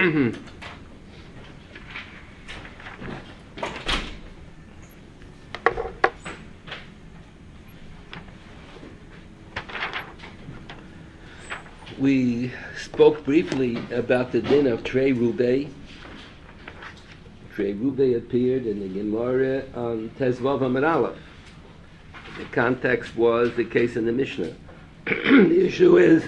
We spoke briefly about the din of Trei Rubei. Trei Rubei appeared in the Gemara on Tezvav Amud Aleph. The context was the case in the Mishnah. The issue is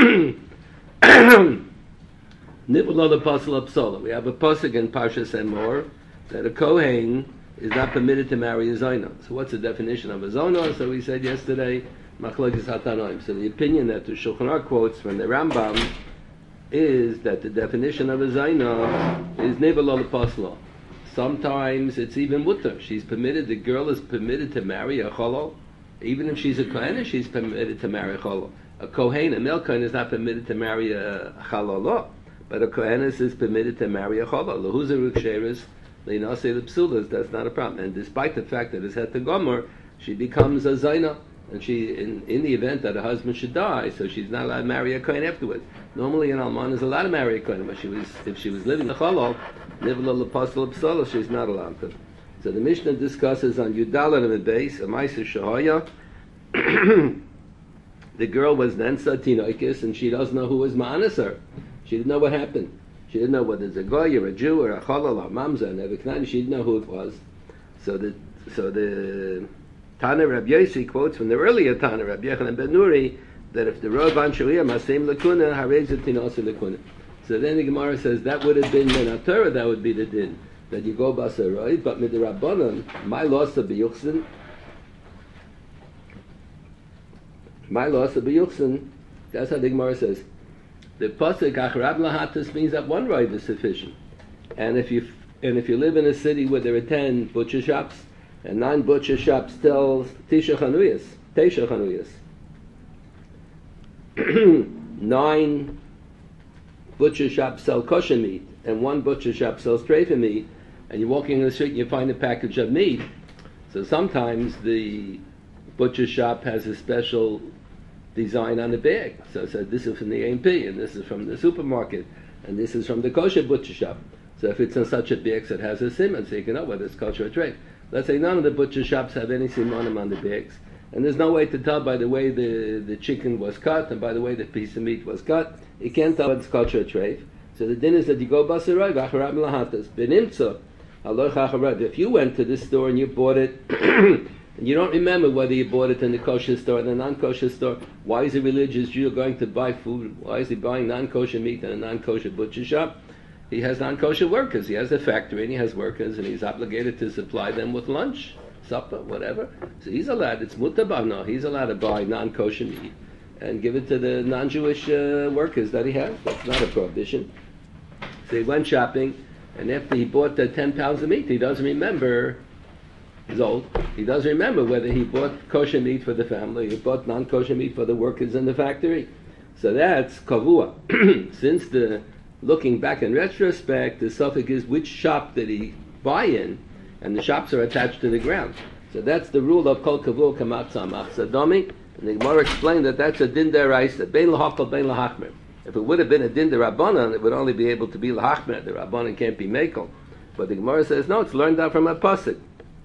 Nibul the Pasal Psola. We have a pasuk in Parshas Emor that a Kohen is not permitted to marry a Zona. So what's the definition of a Zona? So we said yesterday, Machlokes Hatanoim. So the opinion that the Shulchan Aruch quotes from the Rambam is that the definition of a Zona is Nibul the Pasal. Sometimes it's even mutter. She's permitted, the girl is permitted to marry a Cholol. Even if she's a Kohen, she's permitted to marry a Cholol. A Kohen, a male Kohen, is not permitted to marry a Chalolo. But a Kohenes is permitted to marry a Cholol. L'huzeruk sheres, l'inasei l'psulas, that's not a problem. And despite the fact that it's het gomer, she becomes a Zaina. And she, in the event that her husband should die, so she's not allowed to marry a Kohen afterwards. Normally an Alman is allowed to marry a Kohen, but if she was living a Cholol, Nivla l'pasal l'psola, she's not allowed to. So the Mishnah discusses on Yudala and the base, a Ma'aser Shahaya. The girl was then Tinoikis, and she doesn't know who was Ma'anis her. She didn't know what happened. She didn't know whether it's a Goy or a Jew or a Cholol or a Mamza and Nebuchadnezzar. She didn't know who it was. So the Tana Rabbi Yossi quotes from the earlier Tana Rabbi Yochanan ben Nuri that if the Rav Anshuria Masem Lakuna Harezet Tinosa Lakuna. So then the Gemara says that would have been Min HaTorah, that would be the din that you go Basaroi, but with the Rabbanon, my loss of B'Yuchsin, that's how the Gemara says. The pasuk Acharab Lahatas means that one ride is sufficient, and if you live in a city where there are 10 butcher shops and 9 butcher shops sells Tisha Chanuyas, 9 butcher shops sell kosher meat and 1 butcher shop sells treifa meat, and you're walking in the street and you find a package of meat. So sometimes the butcher shop has a special design on the bag. So it says this is from the A&P, and this is from the supermarket, and this is from the kosher butcher shop. So if it's in such a bag, so it has a siman, so you can know whether it's kosher or treif. Let's say none of the butcher shops have any simanim on the bags, and there's no way to tell by the way the chicken was cut and by the way the piece of meat was cut. You can't tell whether it's kosher or treif. So the din is that you go basarai v'acharab lahatas benimtza aloch acharab. If you went to this store and you bought it, and you don't remember whether you bought it in the kosher store or the non-kosher store, why is a religious Jew going to buy food? Why is he buying non-kosher meat in a non-kosher butcher shop? He has non-kosher workers. He has a factory and he has workers, and he's obligated to supply them with lunch, supper, whatever. So he's allowed. It's mutabah. No, he's allowed to buy non-kosher meat and give it to the non-Jewish workers that he has. That's not a prohibition. So he went shopping, and after he bought the 10 pounds of meat, he doesn't remember. He's old. He doesn't remember whether he bought kosher meat for the family, he bought non-kosher meat for the workers in the factory. So that's kavua. Since looking back in retrospect, the suffix is which shop did he buy in, and the shops are attached to the ground. So that's the rule of kol kavua kamat samach sadomi. And the Gemara explained that that's a din deraisa, bein lahakal, bein lahachmer. If it would have been a din derabanan, it would only be able to be lahachmer. The rabbanan can't be mekel. But the Gemara says no, it's learned out from a pasuk.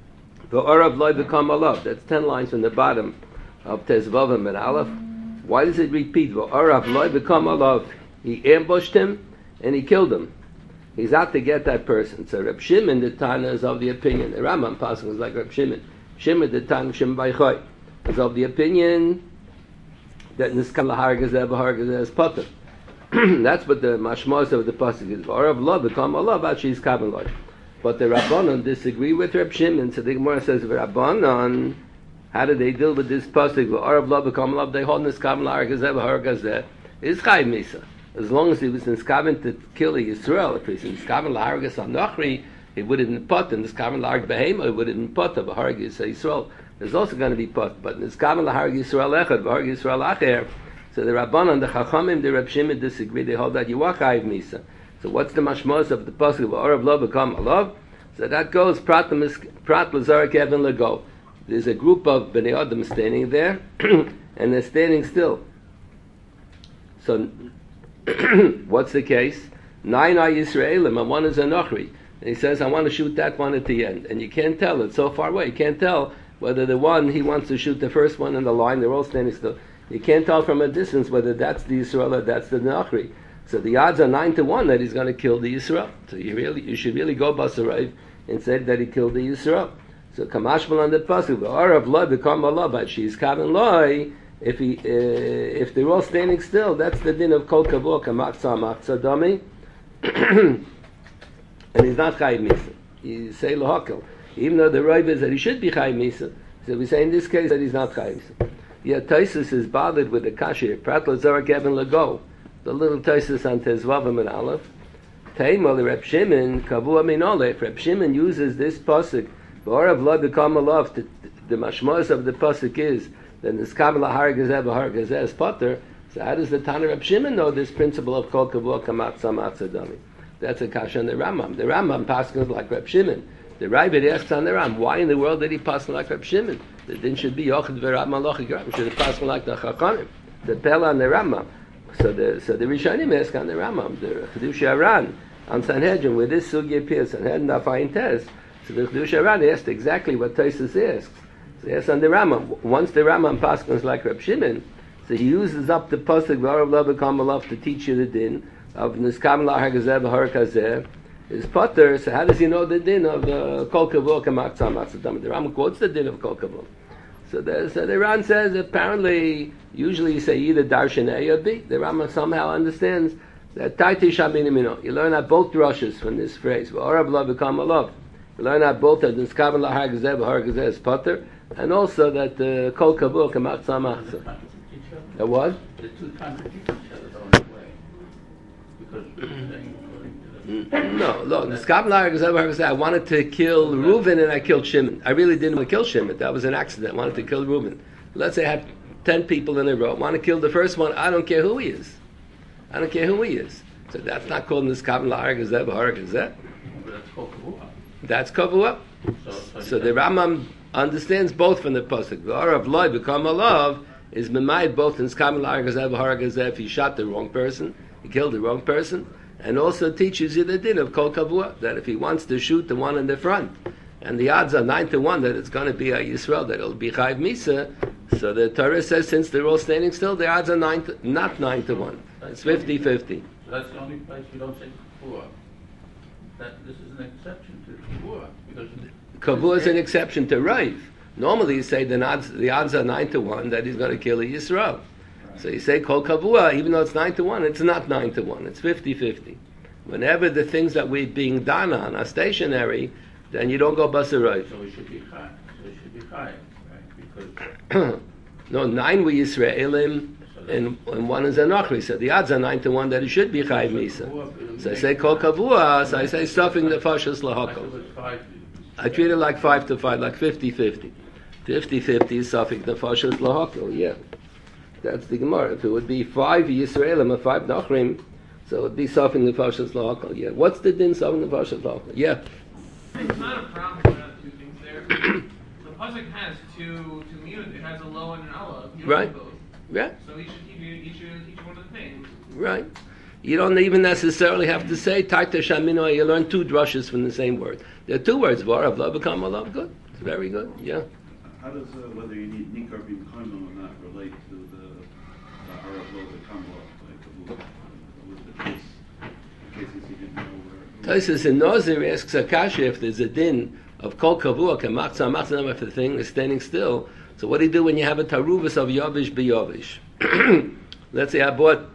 The Arav loy become alav. That's 10 lines from the bottom of Tezvavim and Aleph. Why does it repeat? The Arav loy become alav. He ambushed him and he killed him. He's out to get that person. So Reb Shimon the Tana is of the opinion. The Rambam passing was like Reb Shimon. Shimon the Tana Shimon Baichoi is of the opinion that Niskam lahargazeh b'hargazeh is potter. That's what the mashmos of the pasuk is. The Arav loy become alav. Actually, he's kaven loy. But the Rabbanon disagree with Reb Shimon. So the Gemara says, Rabbanon, how do they deal with this pasuk? Arav lo become love. They hold niskaven la'argazeh v'hargazeh. Is chayv misa. As long as he was niskaven to kill a Yisrael, if he's niskaven la'argaz anochri, he would have been put. And niskaven la'arg behema, he would have been put of v'hargaz Yisrael. There's also going to be put. But niskaven la'arg Yisrael echad, v'harg Yisrael acher. So the Rabbanon, the Chachamim, the Reb Shimon disagree. They hold that you are chayv misa. So what's the mashmos of the pasuk of Arav lo become alav? So that goes prat lazarik even lego. There's a group of bnei adam standing there, and they're standing still. So what's the case? 9 are Yisraelim and 1 is a Nochri. And he says, I want to shoot that one at the end. And you can't tell, it's so far away, you can't tell whether the one, he wants to shoot the first one in the line, they're all standing still. You can't tell from a distance whether that's the Yisrael or that's the Nochri. So the odds are 9-1 that he's going to kill the Yisrael. So you should really go Basarayv and say that he killed the Yisrael. So Kamashmal on the pasuk, Arav Lo become Allah, but she's Kavan Loi. If they're all standing still, that's the din of Kol Kavur Kamaksa Maksa Dami. And he's not Chayiv Misa. You say Lahakal. Even though the Rav is that he should be Chayiv Misa. So we say in this case that he's not Chayiv Misa. Yet Taisus is bothered with the Kashir. Prat Lazar Kevin Lago. The little Taisus on Tezvavim and Aleph. Taimol Reb Shimon Kavua Min Olef. Reb Shimon uses this pasuk. V'orav Lo become Alav. The mashmos of the pasuk is that the Skabla Hargazeh Hargazeh is Potter. So how does the Tana Reb Shimon know this principle of Kol Kavua Kamatza Matzadami? That's a kasha on the Rambam. The Rambam passes like Reb Shimon. The Ravid asks on the Rambam, why in the world did he pass like Reb Shimon? The din should be Yochid V'Rab Malachik Rambam. Should have passed like the Chachamim. The Pella on the Rambam. So the Rishonim ask on the Rambam, the Chedush Aran on Sanhedrin, where this sugi appears, Sanhedrin Afayin Tez. So the Chedush Aran asked exactly what Taisus asks. So he asks on the Rambam. Once the Rambam passes like Reb Shimon, so he uses up the pasuk V'Arav Lo B'Kam Alav to teach you the din of Niskam La Hargazeh V'Harkazeh is Potter. So how does he know the din of Kol Kavur Kamaksa Matzadam? The Rambam quotes the din of Kol Kavur. So the Ran says apparently, usually you say either Darshan A or B. The Rambam somehow understands that Taiti Shabinimino. You learn out both drushes from this phrase. V'Arav Lo B'Kam Alav. You learn out both that Niskam La Hargazeh V'Harkazeh is Potter, and also that Kol Kavur Kamaksa Matzadam. That was? The two contradict each other the only way. Because no, look, I wanted to kill Reuven and I killed Shimon. I really didn't want to kill Shimon. That was an accident. I wanted to kill Reuven. Let's say I have 10 people in a row. I want to kill the first one. I don't care who he is. I don't care who he is. So that's not called Niskam La'Hargazeh B'Hargazeh. That's called Kavua. That's Kavua. So the Rambam understands both from the pasuk. V'Arav Lo B'Kam Alav is Memayit both in Niskam La'Hargazeh B'Hargazeh if he shot the wrong person, he killed the wrong person. And also teaches you the din of Kol Kavua, that if he wants to shoot the one in the front, and the odds are 9-1 that it's going to be a Yisrael, that it'll be Chayiv Misa, so the Torah says since they're all standing still, the odds are not 9-1. It's 50-50. So that's the only place you don't say Kavua. This is an exception to Kavua. Because Kavua is an exception to Rav. Normally you say the odds are 9-1 that he's going to kill a Yisrael. So you say Kol Kavua, even though it's 9-1, it's not 9-1, it's 50-50. Whenever the things that we're being done on are stationary, then you don't go Basarayv. So it should be Chai. So it should be Chai, right? Because no, 9 were Yisraelim, and 1 is Anochri. So the odds are 9-1 that it should be Chayiv Misa. So I say Kol Kavua, so I say stuffing the Fashas Lahakol. I treat it like 5-5, like 50-50. 50-50 is stuffing the Fashas Lahakol, yeah. That's the Gemara. If it would be 5 Yisraelim and 5 Nachrim, so it would be Safin Lefashas Lahakal. Yeah. What's the din Safin Lefashas Lahakal? Yeah. It's not a problem to have two things there. The pasuk has two mute. It has a low and an aleph. You don't Right. have both. Yeah. So you should keep each one of the things. Right. You don't even necessarily have to say Taita Shamino. You learn 2 drushes from the same word. There are 2 words. Varav Lo B'Kam Alav. Good. It's very good. Yeah. How does whether you need Nikar Bim Kaimon or not relate to the Arav Lo B'Kam Alav? Like, was the case, in cases you didn't know where? Taisus in Nazir asks Akasha if there's a din of Kol Kavua, Kamaksa, Maksa, if the thing is standing still. So what do you do when you have a Taruvus of Yavish B'Yavish? Let's say I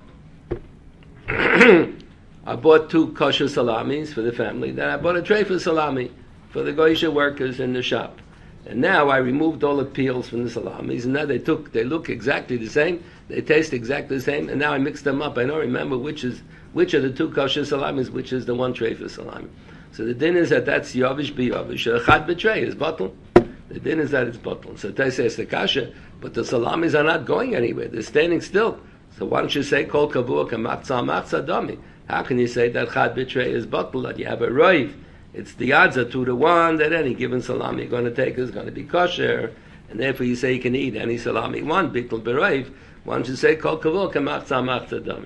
bought 2 kosher salamis for the family. Then I bought a tray for salami for the Goyisha workers in the shop. And now I removed all the peels from the salamis, and now they look exactly the same, they taste exactly the same, and now I mix them up. I don't remember which of the 2 kosher salamis, which is the one tray for salami. So the din is that's Yavish B'Yavish. Chad B'Trei is bottle. The din is that it's bottle. So Tai says the kasha, but the salamis are not going anywhere. They're standing still. So why don't you say Kol Kavua Kamatza Matza Dami? How can you say that Chad B'Trei is bottle, that you have a roiv? It's the odds are 2-1 that any given salami you're going to take is going to be kosher, and therefore you say you can eat any salami you want, bittul beroiv. Why don't you say Kol Kavua Kamatza Matza Dami?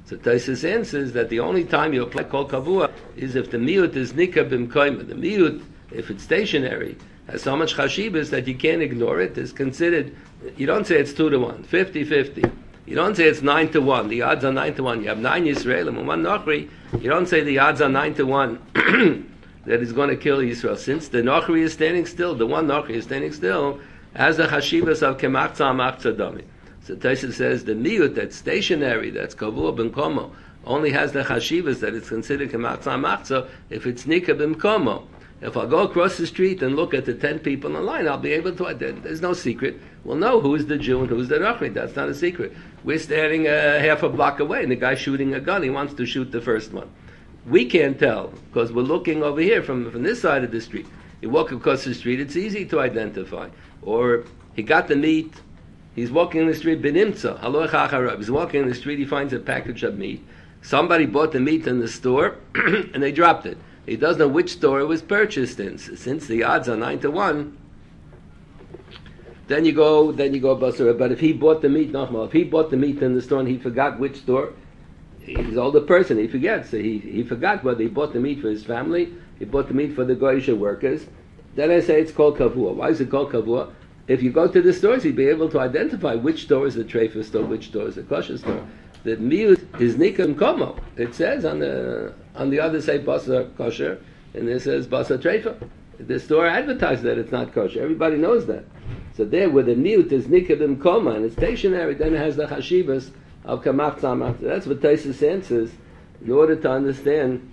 So Taisus answers that the only time you apply kol kavua is if the miut is nika b'mkoima. The miut, if it's stationary, has so much chashibas that you can't ignore it. It's considered, you don't say it's 2-1, 50-50. You don't say it's 9-1. The odds are 9-1. You have 9 Yisraelim and 1 Nochri. You don't say the odds are 9-1 that is going to kill Yisrael. Since the Nochri is standing still, the 1 Nochri is standing still, has the chashivas of kemachza machza dami. So Taisa says the miut that's stationary, that's kavua b'mkomo, only has the chashivas that it's considered kemachza machza if it's nika b'mkomo. If I go across the street and look at the 10 people in line, I'll be able to identify. There's no secret. We'll know who's the Jew and who's the Nochri. That's not a secret. We're standing half a block away, and the guy's shooting a gun. He wants to shoot the first one. We can't tell, because we're looking over here from this side of the street. You walk across the street, it's easy to identify. Or he got the meat, he's walking in the street, benimtza, haloch acharab. He's walking in the street, he finds a package of meat. Somebody bought the meat in the store, and they dropped it. He doesn't know which store it was purchased in. Since the odds are 9-1, then you go basura. But if he bought the meat, if he bought the meat in the store and he forgot which store, he's an older person, he forgets. So he forgot whether he bought the meat for his family, he bought the meat for the Goyish workers. Then I say it's called kavua. Why is it called kavua? If you go to the stores, you'd be able to identify which store is the treifa store, which store is the kosher store. The miut is nika and komo. It says on the other side basar kosher, and it says basar treifa. The store advertised that it's not kosher. Everybody knows that. So there, where the miut is nika and koma, and it's stationary, then it has the chashivas of kamach tzamach. That's what Taisus answers in order to understand.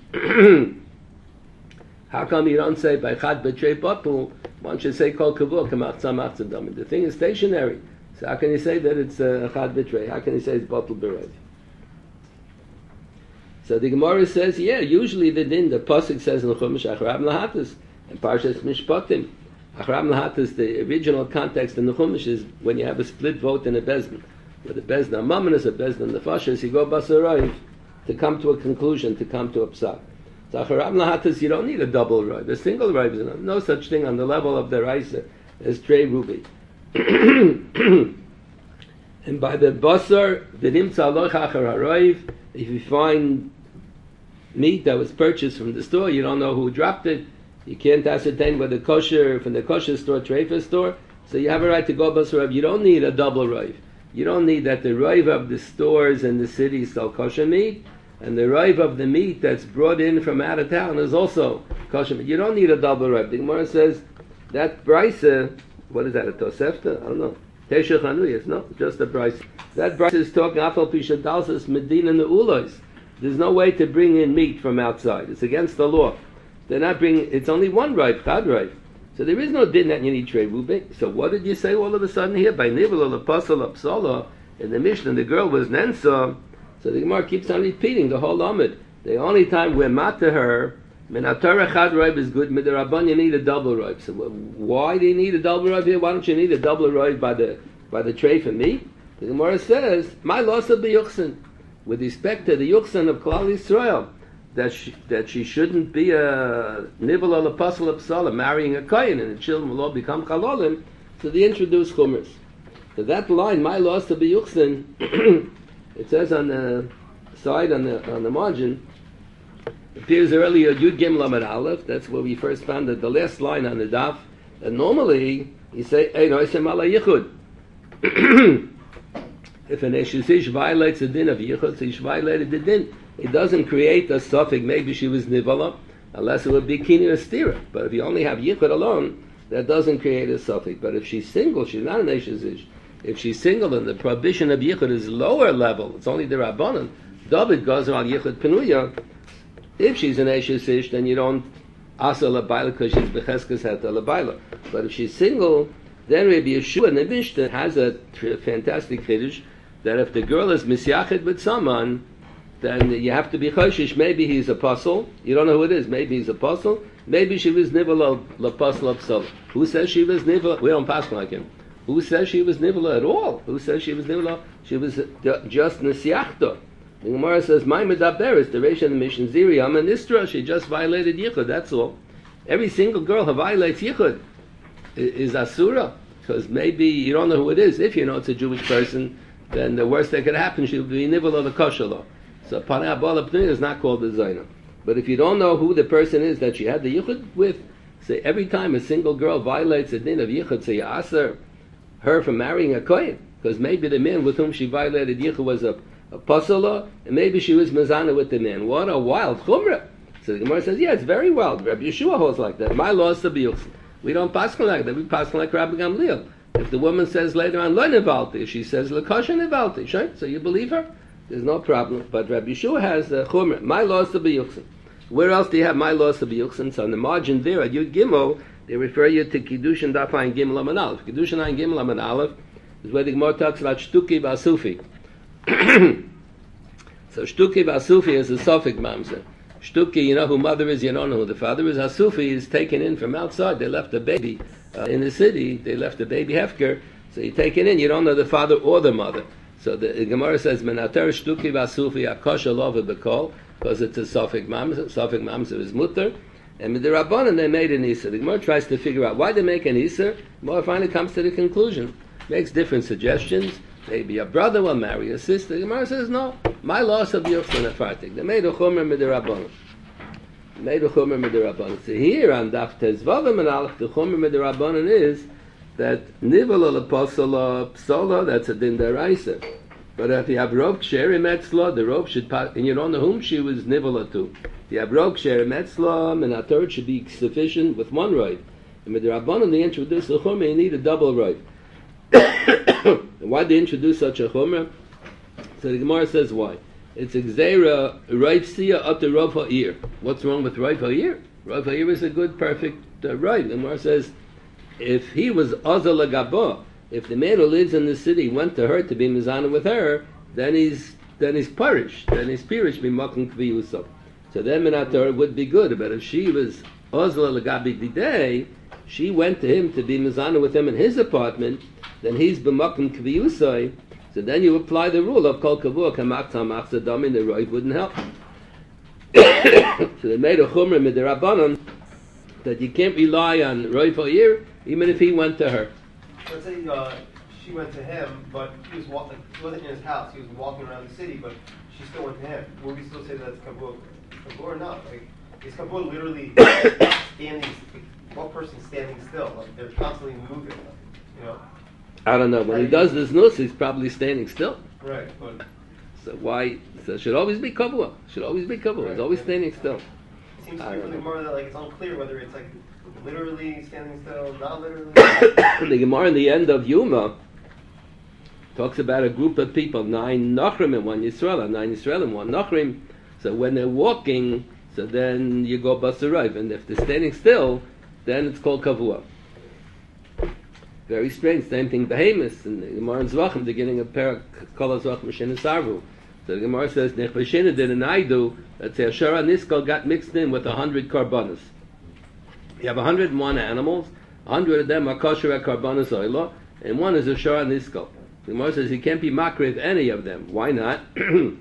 How come you don't say by chad betrei batul? One should say kol kavua kamach tzamach tzadam. The thing is stationary. So how can you say that it's chad betrei? How can you say it's batul berev? So the Gemara says, yeah, usually the pasuk says in the Chumash acharab lahatas and Parshas Mishpatim. Acharab lahatas, the original context in the Chumash is when you have a split vote in a bezdin. Where the bezdin amamin is a bezdin nefashis, you go basarayv to come to a conclusion, to come to a psak. So acharab lahatas, you don't need a double rive. A single rive is no such thing on the level of the raisa as trey ruby. And by the basar, the nimtza aloch achar harayv, if you find meat that was purchased from the store, you don't know who dropped it, you can't ascertain whether kosher from the kosher store, treifa store, so you have a right to go basar. You don't need a double rive. You don't need that the rive of the stores in the city sell kosher meat, and the rive of the meat that's brought in from out of town is also kosher meat. You don't need a double rive. The Gemara says that brisa, what is that, a tosefta? I don't know. Teshach Hanuyas, no, just a brisa. That brisa is talking afal pisha dalsas medina neulos. There's no way to bring in meat from outside. It's against the law. They're not bringing. It's only one rive, chad rive. So there is no din that you need trei rubi. So what did you say all of a sudden here? By nivel apostle apsola in the Mishnah, the girl was nensa. So the Gemara keeps on repeating the whole Amid. The only time we're mat to her, minatara chad rive is good. Midarabban you need a double rive. So why do you need a double rive here? Why don't you need a double rive by the tray for meat? The Gemara says, my loss of the yuchsin. With respect to the yuchsin of Klal Yisrael, that she shouldn't be a nivel al apostle of Psala, marrying a kohen, and the children will all become chalolim, so they introduce chumras. So that line, my loss to be yuchsin, it says on the side, on the margin, appears earlier, Yud Gim Lamed Aleph, that's where we first found that the last line on the daf, and normally, you say, Ein Oisem Ala Yichud. If an Eshes violates the din of Yichud, so she violated the din. It doesn't create a suffix, maybe she was Nivala, unless it would be Kini or Stira. But if you only have Yichud alone, that doesn't create a suffix. But if she's single, she's not an Eshes. If she's single and the prohibition of Yichud is lower level, it's only the Rabbanan, David goes around Yichud Penuya. If she's an Eshes, then you don't Asa Labaila because she's Becheskes Heta Labaila. But if she's single, then Rabbi Yeshua in the Mishnah has a fantastic chiddush that if the girl is misyached with someone, then you have to be choshish. Maybe he's apostle. You don't know who it is. Maybe he's apostle. Maybe she was nivel l'apostle of Who says she was nivel? We don't pass like him. Who says she was nivel at all? Who says she was nivel? She was just nisyachta. The Gemara says, "My medaber is the Reish of the Mishnah Ziri. I'm an Istra. She just violated yichud. That's all. Every single girl who violates yichud is asura, because maybe you don't know who it is. If you know it's a Jewish person, then the worst that could happen, she'll be nivel of the kosher law. So Panei Abala Pnei is not called a Zaina. But if you don't know who the person is that she had the Yichud with, say every time a single girl violates the din of Yichud, say you ask her from marrying a Kohen, because maybe the man with whom she violated Yichud was a Pasala, and maybe she was Mazana with the man. What a wild Chumrah! So the Gemara says, yeah, it's very wild. Rabbi Yeshua holds like that. My law is to be Yuchsin. We don't paskin like that. We paskin like Rabbi Gamliel. If the woman says later on, Lo Nevalti, she says, L'kosha Nevalti, sure? So you believe her? There's no problem. But Rabbi Yeshua has the Chumrah. My law is to be Yuchsin. Where else do you have my law is to be Yuchsin? So on the margin there, at Yud Gimel, they refer you to Kiddushin Daf Ayin Gimel Amud Aleph. Kiddushin Ayin Gimel Amud Aleph is where the Gemara talks about Shtuki Basufi. So Shtuki Basufi is a Sophic Mamzer. Shtuki, you know who mother is, you don't know who the father is. Hasufi is taken in from outside. They left a baby in the city. They left a baby hefker. So you take it in, you don't know the father or the mother. So the Gemara says, Menater Shtuki Basufi Akosha Lova Bekol, because it's a Sophic Mamzer. Sophic Mamzer is mutter. And with the Rabbanan, they made an Isser. The Gemara tries to figure out why they make an Isser. The Gemara finally comes to the conclusion. Makes different suggestions. Maybe a brother will marry a sister. The Gemara says, no. My loss of Yuchsin Afartik. They made a Chomer Midirabanan. Made a Chomer Midirabanan. So here on Daf Tezvavim and Aleph, the Chomer Midirabanan is that Nivala Leposala Psola, that's a Din Deraisa. But if you have Rov Ksher Metzla, the Rov should pass, and you don't know whom she was Nivala to. If you have Rov Ksher Metzla, and a third should be sufficient with one Rov. And Midirabanan, they introduce the Chomer, you need a double Rov. Why they introduce such a Chomer? So the Gemara says why. It's a Gzeira Rav Sia up to Rav Ha'ir. What's wrong with Rav Ha'ir? Rav Ha'ir is a good, perfect Rav. The Gemara says, if he was Azal Agabah, if the man who lives in the city went to her to be Mizana with her, then he's parish. Then he's pirish b'makom kviyusah. So then Minator would be good. But if she was Azal Agabi Bidei, she went to him to be Mizana with him in his apartment, then he's b'makom kviyusah. So then you apply the rule of kol kavua kamak tamach zadamin, the roiv wouldn't help. So they made a chumrah midirabanan that you can't rely on roiv ha'ir even if he went to her. Let's say she went to him, but he was walking. He wasn't in his house. He was walking around the city, but she still went to him. Would we still say that's kavua? Kavua or not? Like, is kavua literally standing? What person's standing still? Like they're constantly moving. You know. I don't know. When he does this nus, he's probably standing still. Right, but so why? So it should always be kavua. Should always be kavua. Right, he's always standing still. It seems to be really more that like it's unclear whether it's like literally standing still, not literally. The Gemara in the end of Yuma talks about a group of people, 9 Nachrim and 1 Yisrael, 9 Yisrael and 1 Nachrim. So when they're walking, so then you go basarayv, and if they're standing still, then it's called kavua. Very strange. Same thing, behemoths in the Gemara in Zvachim, beginning of Perak Kol HaZvachim Shena Sarvu. So the Gemara says, Nech B'Shena did an Aidu, that say Ashara Niskal got mixed in with 100 karbanos. You have 101 animals, 100 of them are kosher at karbanos oila, and one is Ashara Niskal. The Gemara says he can't be makriv any of them. Why not? So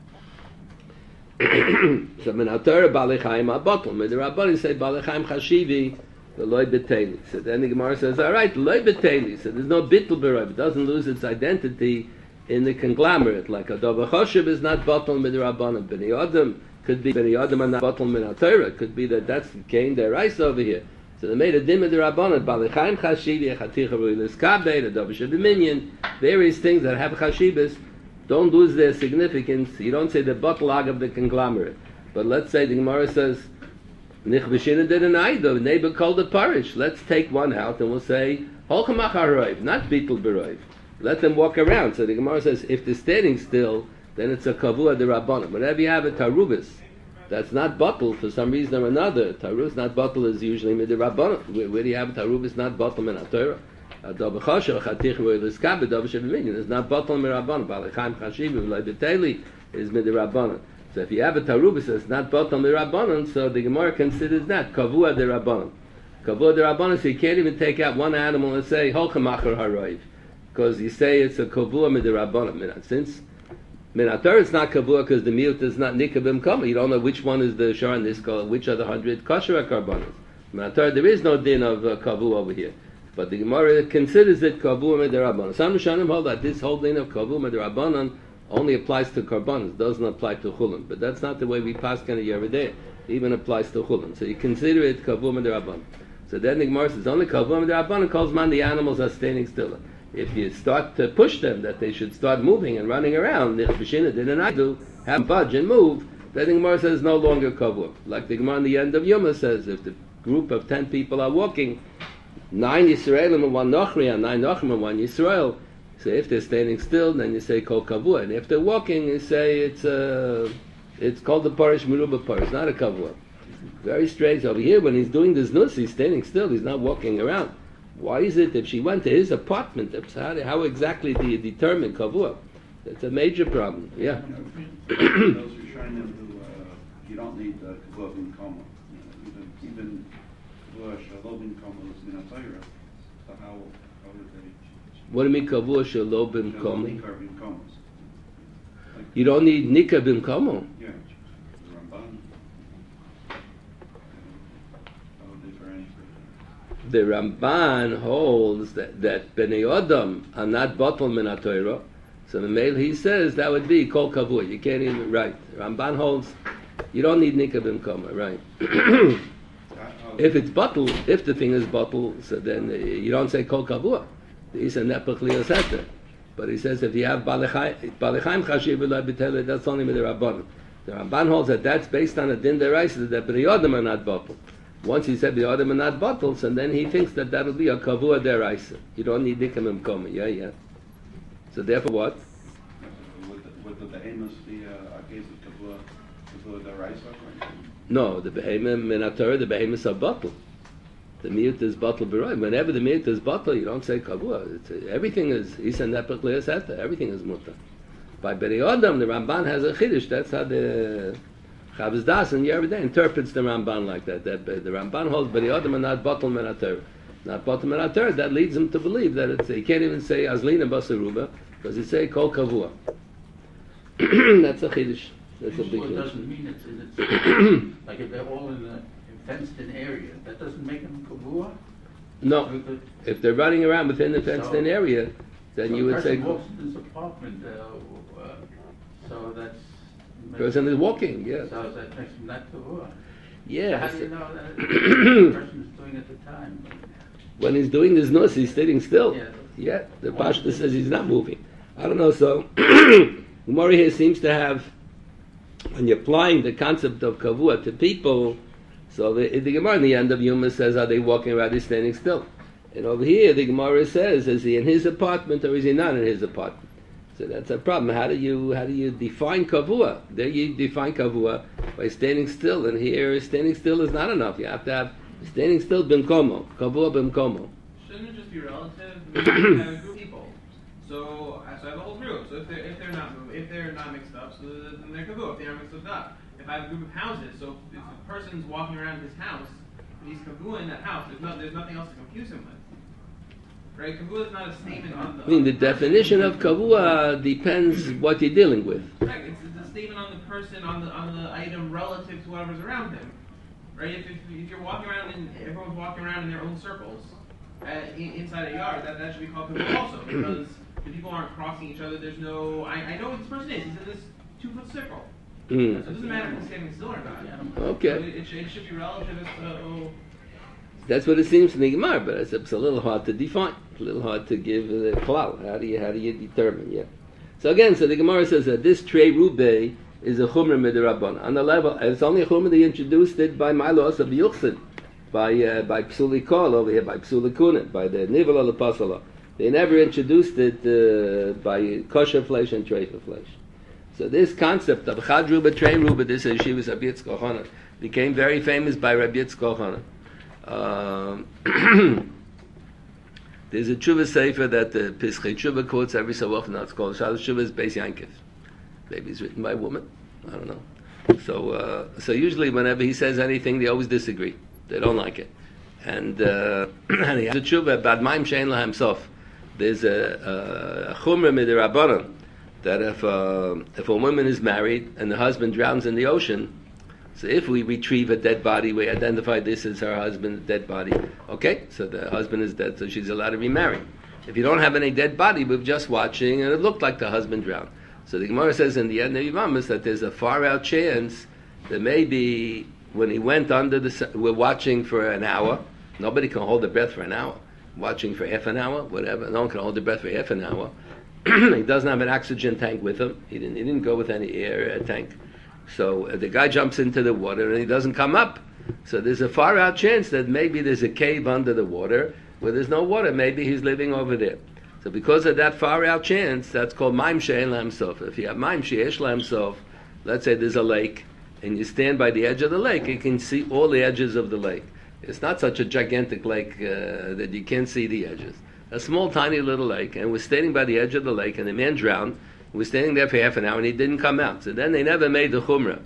Minator Balei Chaim Abatul. Midirabani say Balei Chaim Chashivi. The loy beteli. So then the Gemara says, all right, loy beteli. So there's no bittul b'rov. It doesn't lose its identity in the conglomerate. Like a dova choshev is not batal midrabanan. Bnei Adam could be Bnei Adam and not batal min Torah. Could be that that's Cain Deraisa over here. So they made a dim midrabanan. Balei Chaim chashivi echaticha v'lilis kabei the dova shebiminyan. Various things that have chashibis don't lose their significance. You don't say the batal of the conglomerate. But let's say the Gemara says, Nich B'Shina did an Aido, neighbor called the parish. Let's take one out and we'll say, Holchamach HaRoiv, not Beetle B'Roiv. Let them walk around. So the Gemara says, if they're standing still, then it's a Kavua de Rabbanim. Whenever you have a Tarubis, that's not Batul for some reason or another. Tarubis not Batul is usually Mid Rabbanim. Where do you have a Tarubis not Batul Min HaTorah? Adov Chosher, Chatich Roilis Kab, Adov Sheviminyan. It's not Batul Min Rabbanim. Balei Chashiv, V'lai B'Teli is Mid Rabbanim. So if you have a tarubis that's not batal mirabanan, so the Gemara considers that kavua de rabbanan. Kavua de rabbanan, so you can't even take out one animal and say holchamacher haroiv, because you say it's a kavua mid rabbanan. Since minator it's not kavua because the miut is not nikabim kama. You don't know which one is the sharon niskal, which are the 100 kosher karbanas. Minator there is no din of kavua over here, but the Gemara considers it kavua mid rabbanan. Some Rishonim hold that this whole din of kavua mid rabbanan only applies to karbanos, doesn't apply to chulin. But that's not the way we paskin it every day. It even applies to chulin. So you consider it kavum derabban. So then the Gemara says only kavum derabban calls man the animals are standing still. If you start to push them that they should start moving and running around, if Bishina didn't I do have budge and move, then the Gemara says no longer kavum. Like the Gemara in the end of Yoma says, if the group of 10 people are walking, 9 Yisraelim and 1 Nochri, and 9 Nochrim and 1 Yisrael. So if they're standing still, then you say kol kavua, and if they're walking, you say it's called the parish meruba parish, not a kavua. Very strange over here. When he's doing this nus, he's standing still. He's not walking around. Why is it if she went to his apartment? How exactly do you determine kavua? It's a major problem. Yeah. Those Rishonim who you don't need kavua bin kama. Even kavua shalom bin kama is min ha-Torah. So how would they? What do you mean kavua shalom bin kama? Nikar bin kama. You don't need nikar bin kama. Yeah, the Ramban. How would they differentiate? The Ramban holds that Bnei Adam are not bottle min ha-Torah. So the male he says that would be kol kavua. You can't even right. Ramban holds you don't need nikar bin kama, right? If it's bottle, if the thing is bottle, so then you don't say kol kavua. He said nepach liyoseta. But he says if you have balechaim chashiv v'lo b'teleh, that's only with the Rabban. The Ramban holds that that's based on a din deraisa that Bnei Adam are not bottle. Once he said Bnei Adam are not bottles, and then he thinks that that'll be a kavua deraisa. You don't need nikar bin kama. Yeah. So therefore, what? Would the behemoths be a case of kavua deraisa? No, the behemoth min ha-Torah, the behemoths are bottle. The miyut is bottle b'roy. Whenever the miyut is bottle, you don't say kavua. Everything is isa nepach liyoseta. Everything is muta. By Bnei Adam, the Ramban has a chiddush. That's how the Chavos Das and Yeridei interprets the Ramban like that. The Ramban holds Bnei Adam are not bottle min ha-Torah. Not bottle min ha-Torah. That leads him to believe that you can't even say azlina basaruba because you say kol kavua. That's a chiddush. That's a big It chiddush. doesn't mean it's like if they're all in a fenced-in area, that doesn't make them kavua? No, if they're running around within the fenced-in area, then you would say person walks in his apartment, so that's... person is walking. Yes. So that makes him not kavua. So Yes. how do you know that the person is doing at the time? When he's doing this nus, he's sitting still. Yeah. Yeah. The Pashta says he's not moving. I don't know. So Umari here seems to have, when you're applying the concept of kavua to people, so the Gemara in the end of Yuma says, are they walking around? He's standing still. And over here, the Gemara says, is he in his apartment or is he not in his apartment? So that's a problem. How do you define kavua? There you define kavua by standing still, and here standing still is not enough. You have to have standing still bimkomo, kavua bimkomo. Shouldn't it just be relative? You have a group of people. So I have a whole group. So if they're not mixed up, so then they're kavua. If they are mixed up. If I have a group of houses, so if a person's walking around his house, and he's kavua in that house, there's nothing else to confuse him with. Right? Kavua is not a statement on the... I mean, the definition of kavua depends what you're dealing with. Right, it's a statement on the person, on the item relative to whatever's around him. Right? If you're walking around and everyone's walking around in their own circles inside a yard, that should be called kavua also, because the people aren't crossing each other. There's no... I know what this person is. He's in this 2-foot circle. So it doesn't matter if he's standing still or not. Okay. So it should be relative as to... That's what it seems in the Gemara, but it's a little hard to define. It's a little hard to give the klal. How do you determine? Yeah. So again, the Gemara says that this trei rubei is a chumrah midrabban. On the level, it's only a chumrah they introduced it by Milos of Yuchsid, by Psuli Kol over here, by Psuli Kunin, by the Nivel of Pasala. They never introduced it by kosher flesh and treifa flesh. So this concept of chad ruba, trei ruba, this is Yeshivas Rabbi Yitzchak Chana, became very famous by Rabbi Yitzchak Chana. There's a tshuva sefer that the Pischei Tshuva quotes every so often. Now it's called Shalosh Tshuvas Beis Yankiv. Maybe it's written by a woman. I don't know. So usually whenever he says anything, they always disagree. They don't like it. And he has a tshuva about Maim Shein Lahem Sof. There's a chumrah midrabanan that if a woman is married and the husband drowns in the ocean, so if we retrieve a dead body, we identify this as her husband's dead body. Okay, so the husband is dead, so she's allowed to remarry. If you don't have any dead body, we're just watching, and it looked like the husband drowned. So the Gemara says in the end of Yevamos that there's a far out chance that maybe when he went under we're watching for an hour. Nobody can hold their breath for an hour. Watching for half an hour, whatever. No one can hold their breath for half an hour. He doesn't have an oxygen tank with him. He didn't go with any air tank. So the guy jumps into the water and he doesn't come up. So there's a far out chance that maybe there's a cave under the water where there's no water. Maybe he's living over there. So because of that far out chance, that's called Maim She'en Lahem Sof. If you have Maim She'esh Lahem Sof, let's say there's a lake and you stand by the edge of the lake, you can see all the edges of the lake. It's not such a gigantic lake that you can't see the edges. A small, tiny little lake, and we're standing by the edge of the lake, and the man drowned. We're standing there for half an hour, and he didn't come out. So then they never made the chumrah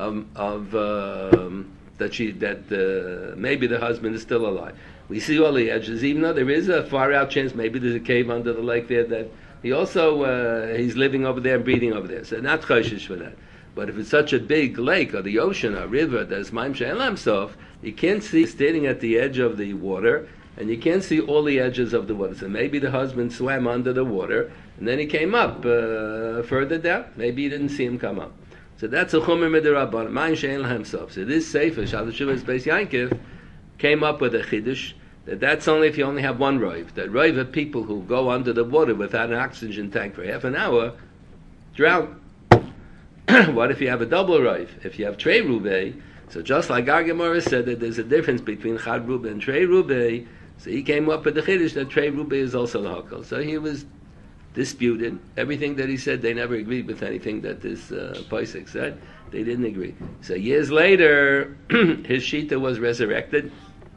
that maybe the husband is still alive. We see all the edges, even though there is a far out chance. Maybe there's a cave under the lake there that he also he's living over there and breathing over there. So not choshish for that. But if it's such a big lake or the ocean or river, there's Maim She'en Lahem Sof, you can't see standing at the edge of the water, and you can't see all the edges of the water. So maybe the husband swam under the water, and then he came up further down. Maybe you didn't see him come up. So that's a Chumer Midirabban, Maim She'en Lahem Sof. So this Sefer, Shalosh Shuvos Beis Yankiv, came up with a Chiddush, that's only if you only have one Roiv. That Roiv of people who go under the water without an oxygen tank for half an hour, drown. What if you have a double Roiv? If you have Trei Rubei, so just like our Gemara said that there's a difference between Chad Rubei and Trei Rubei, so he came up with the Chiddush that Trei Rubei is also L'Hakol. So he was disputed. Everything that he said, they never agreed with anything that this Posek said. They didn't agree. So years later, his Shita was resurrected.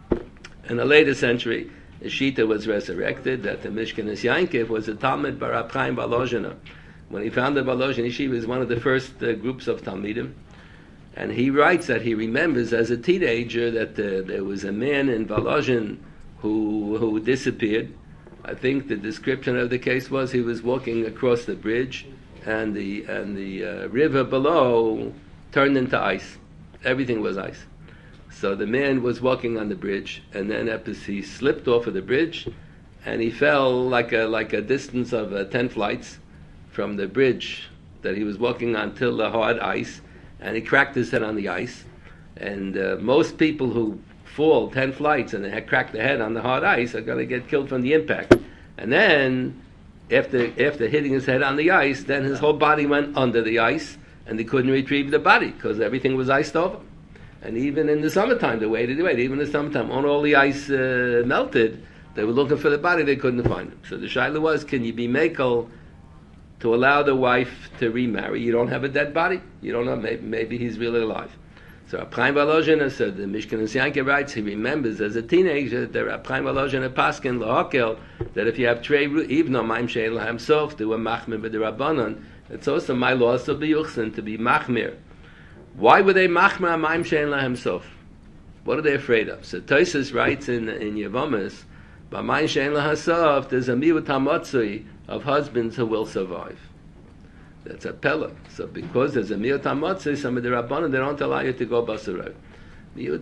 In a later century, his Shita was resurrected, that the Mishkanis Yankiv was a Talmud Bar Rab Chaim Volozhiner. When he founded Volozhin Yeshiva, he was one of the first groups of Talmidim. And he writes that he remembers as a teenager that there was a man in Volozhin who disappeared. I think the description of the case was he was walking across the bridge and the river below turned into ice. Everything was ice. So the man was walking on the bridge, and then he slipped off of the bridge, and he fell like a distance of 10 flights from the bridge that he was walking on till the hard ice, and he cracked his head on the ice. And most people who fall 10 flights and they had cracked their head on the hard ice are going to get killed from the impact. And then, after hitting his head on the ice, then his whole body went under the ice, and they couldn't retrieve the body because everything was iced over. And even in the summertime, they waited. Even in the summertime, when all the ice melted, they were looking for the body, they couldn't find him. So the shaila was, can you be mekel to allow the wife to remarry? You don't have a dead body. You don't know, maybe he's really alive. So Rab Chaim Volozhiner said, the Mishkanis Yankiv writes, he remembers as a teenager that Rab Chaim Volozhiner paskin l'hakel, that if you have trei, even though Maim She'en Lahem Sof, they were machmir b'derabbanan, it's also my law to be yuchsin, to be machmir. Why were they machmir Maim She'en Lahem Sof? What are they afraid of? So Tosfos writes in Yevamos, by Maim She'en Lahem Sof, there's a miut hamatzui of husbands who will survive. That's a pella. So because there's a miut hamatzui, some of the rabbanon, they don't allow you to go basarov. Miut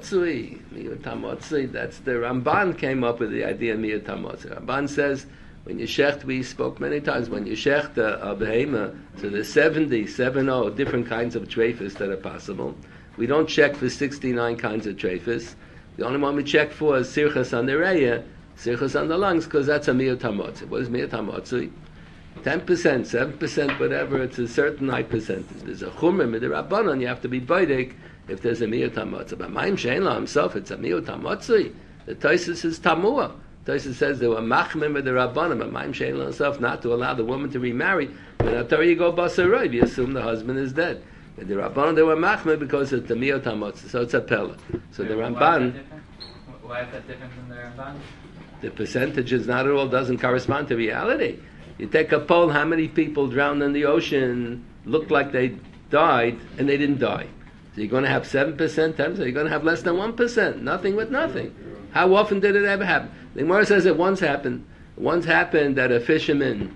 hamatzui, that's the Ramban came up with the idea of miut hamatzui. Ramban says, when you shecht, we spoke many times, when you shecht a behema, so there's 70 different kinds of treifas that are possible. We don't check for 69 kinds of treifas. The only one we check for is sirchas on the reya, sirchas on the lungs, because that's a miut hamatzui. What is miut hamatzui? 10%, 7%, whatever, it's a certain high percentage. There's a chumrah midirabbanan, you have to be baidik if there's a miut hamatzui. But Maim She'en Lahem Sof, it's a miut hamatzui. The Tosfos is tamua. Tosfos says they were machmir midirabbanan, but Maim She'en Lahem Sof, not to allow the woman to remarry. When after you go basarov, you assume the husband is dead. But the rabbanan, they were machmir because it's a miut hamatzui, so it's a pella. So the Ramban, why is that different from the Ramban? the percentages not at all doesn't correspond to reality. You take a poll, how many people drowned in the ocean looked like they died and they didn't die? So you're going to have 7%, 10%, you're going to have less than 1%. Nothing with nothing. How often did it ever happen? The Gemara says it once happened. Once happened that a fisherman,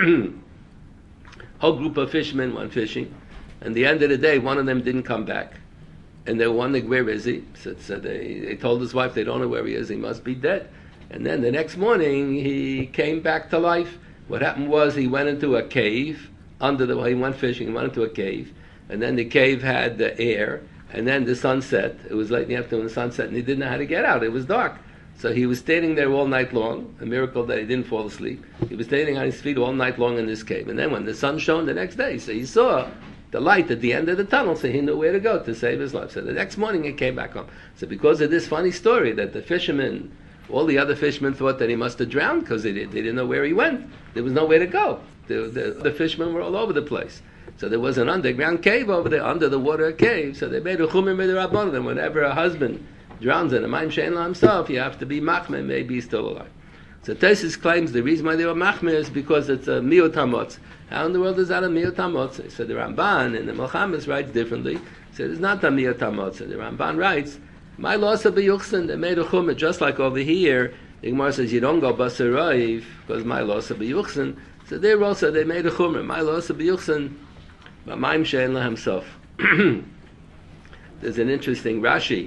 whole group of fishermen went fishing, and at the end of the day, one of them didn't come back. And they were wondering, where is he? So they told his wife they don't know where he is, he must be dead. And then the next morning, he came back to life. What happened was he went into a cave he went fishing, he went into a cave, and then the cave had the air, and then the sun set. It was late in the afternoon, the sun set, and he didn't know how to get out. It was dark. So he was standing there all night long, a miracle that he didn't fall asleep. He was standing on his feet all night long in this cave. And then when the sun shone the next day, so he saw the light at the end of the tunnel, so he knew where to go to save his life. So the next morning he came back home. So because of this funny story that the fishermen, all the other fishermen thought that he must have drowned because they didn't know where he went. There was nowhere to go. The fishermen were all over the place. So there was an underground cave over there, under the water cave. So they made a chumir midrabanan, and whenever a husband drowns in a mayim she'en la himself, you have to be machmir, maybe he's still alive. So Tosfos claims the reason why they were machmir is because it's a miut hamotz. How in the world is that a miut hamotz? So the Ramban in the Melchamis writes differently. So it's not a miut hamotz. The Ramban writes, my loss of b'yuchsin, they made a chumir, just like over here, the Gemara says you don't go basarayv, because my loss of b'yuchsin. So there also they made a chumir, my loss of b'yuchsin, but mayim she'en la himself. There's an interesting Rashi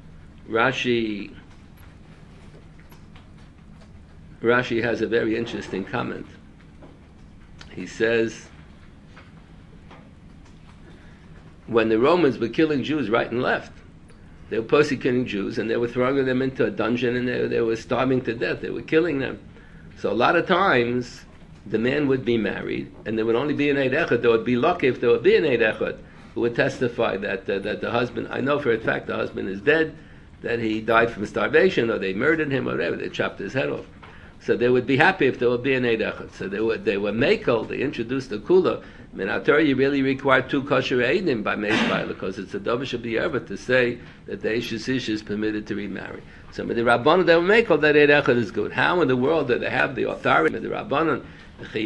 has a very interesting comment. He says, when the Romans were killing Jews right and left, they were persecuting Jews and they were throwing them into a dungeon and they were starving to death. They were killing them. So a lot of times the man would be married and there would only be an Eid Echad. There would be lucky if there would be an Eid Echad who would testify that the husband, I know for a fact the husband is dead, that he died from starvation, or they murdered him, or whatever, they chopped his head off. So they would be happy if there would be an Eid Echad. So they were makel, they introduced the kula. In our Torah, you really require 2 kosher eidim by Meishbaila, because it's a davar shabiyarva to say that the Eishes Ish is permitted to remarry. So with the Rabbanon, they were makel, that Eid Echad is good. How in the world do they have the authority? With the Rabbanon, the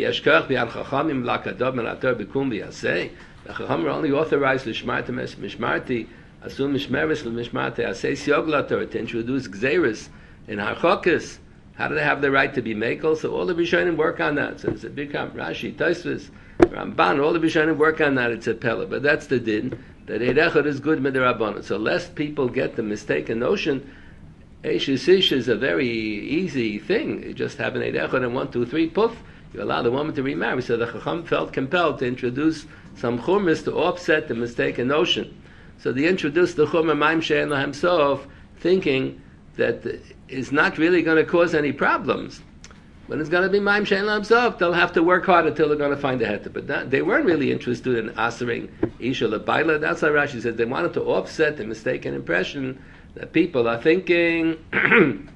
Chacham are only authorized to mishmarti, asum mishmeres l'mishmarti asay sioglator, to introduce gzeris in harchokis. How do they have the right to be makel? So all the Rishonim work on that. So it's a big Rashi, Tosfos, Ramban, all the Rishonim work on that. It's a pella, but that's the din that Eid Echad is good midrabanan. So lest people get the mistaken notion, Eishes Ish is a very easy thing. You just have an Eid Echad and 1, 2, 3, poof, you allow the woman to remarry. So the Chacham felt compelled to introduce some chumras to offset the mistaken notion. So they introduced the chumra mayim she'en la himself, thinking that is not really going to cause any problems. When it's going to be mayim she'en la himself, they'll have to work hard until they're going to find a heter. But they weren't really interested in asering isha lebaila. That's why Rashi said they wanted to offset the mistaken impression that people are thinking that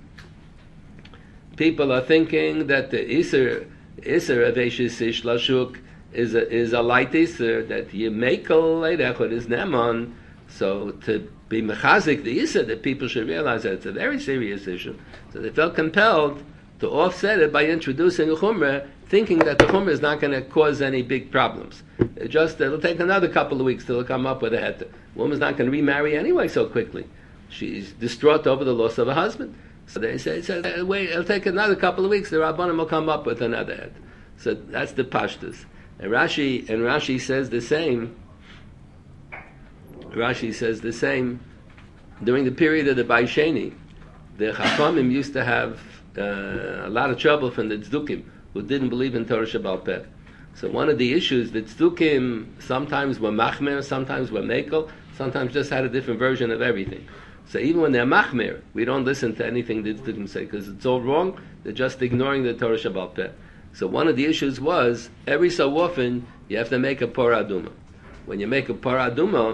the iser of Eishes Ish lashuk is a light iser, that yemekel Eid Echad is neman. So to be mechazik the iser, that people should realize that it's a very serious issue. So they felt compelled to offset it by introducing a chumrah, thinking that the chumrah is not going to cause any big problems. It'll take another couple of weeks till they'll come up with a heter. Woman's not going to remarry anyway so quickly. She's distraught over the loss of a husband. So they say, wait, it'll take another couple of weeks, the Rabbanim will come up with another heter. So that's the pashtus. And Rashi says the same. Rashi says the same. During the period of the Baisheni, the Chachamim used to have a lot of trouble from the Tzdukim who didn't believe in Torah Shebaal Peh. So one of the issues, the Tzdukim sometimes were machmer, sometimes were mekel, sometimes just had a different version of everything. So even when they're machmer, we don't listen to anything the Tzdukim say because it's all wrong. They're just ignoring the Torah Shebaal Peh. So one of the issues was, every so often, you have to make a parah aduma. When you make a parah aduma,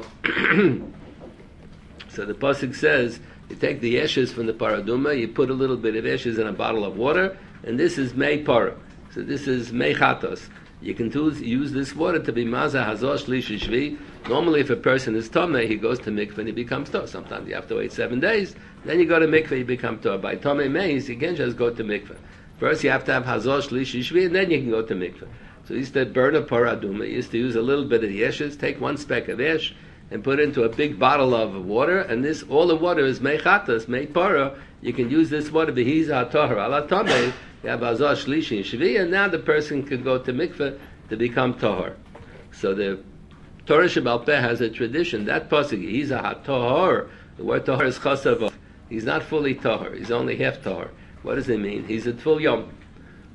so the pasuk says, you take the ashes from the parah aduma, you put a little bit of ashes in a bottle of water, and this is mei parah. So this is mei chatos. You can use this water to be maza hazor shlish shvi. Normally, if a person is tomei, he goes to mikveh and he becomes tor. Sometimes you have to wait 7 days, then you go to mikveh, you become tor. By tomei meis, you can just go to mikveh. First, you have to have hazor shlishi shvi, and then you can go to mikveh. So he used to burn a parah aduma. He used to use a little bit of the ashes, take 1 speck of ash, and put it into a big bottle of water. And this, all the water is mei chatas, mei parah. You can use this water, behiza tahar ala tamei. You have hazor shlishi shvi, and now the person can go to mikveh to become tahar. So the Torah Shebaal Peh has a tradition. That pasuk, he's a tahar. The word tahar is chasav. He's not fully tahar. He's only half tahar. What does it mean? He's a full yom.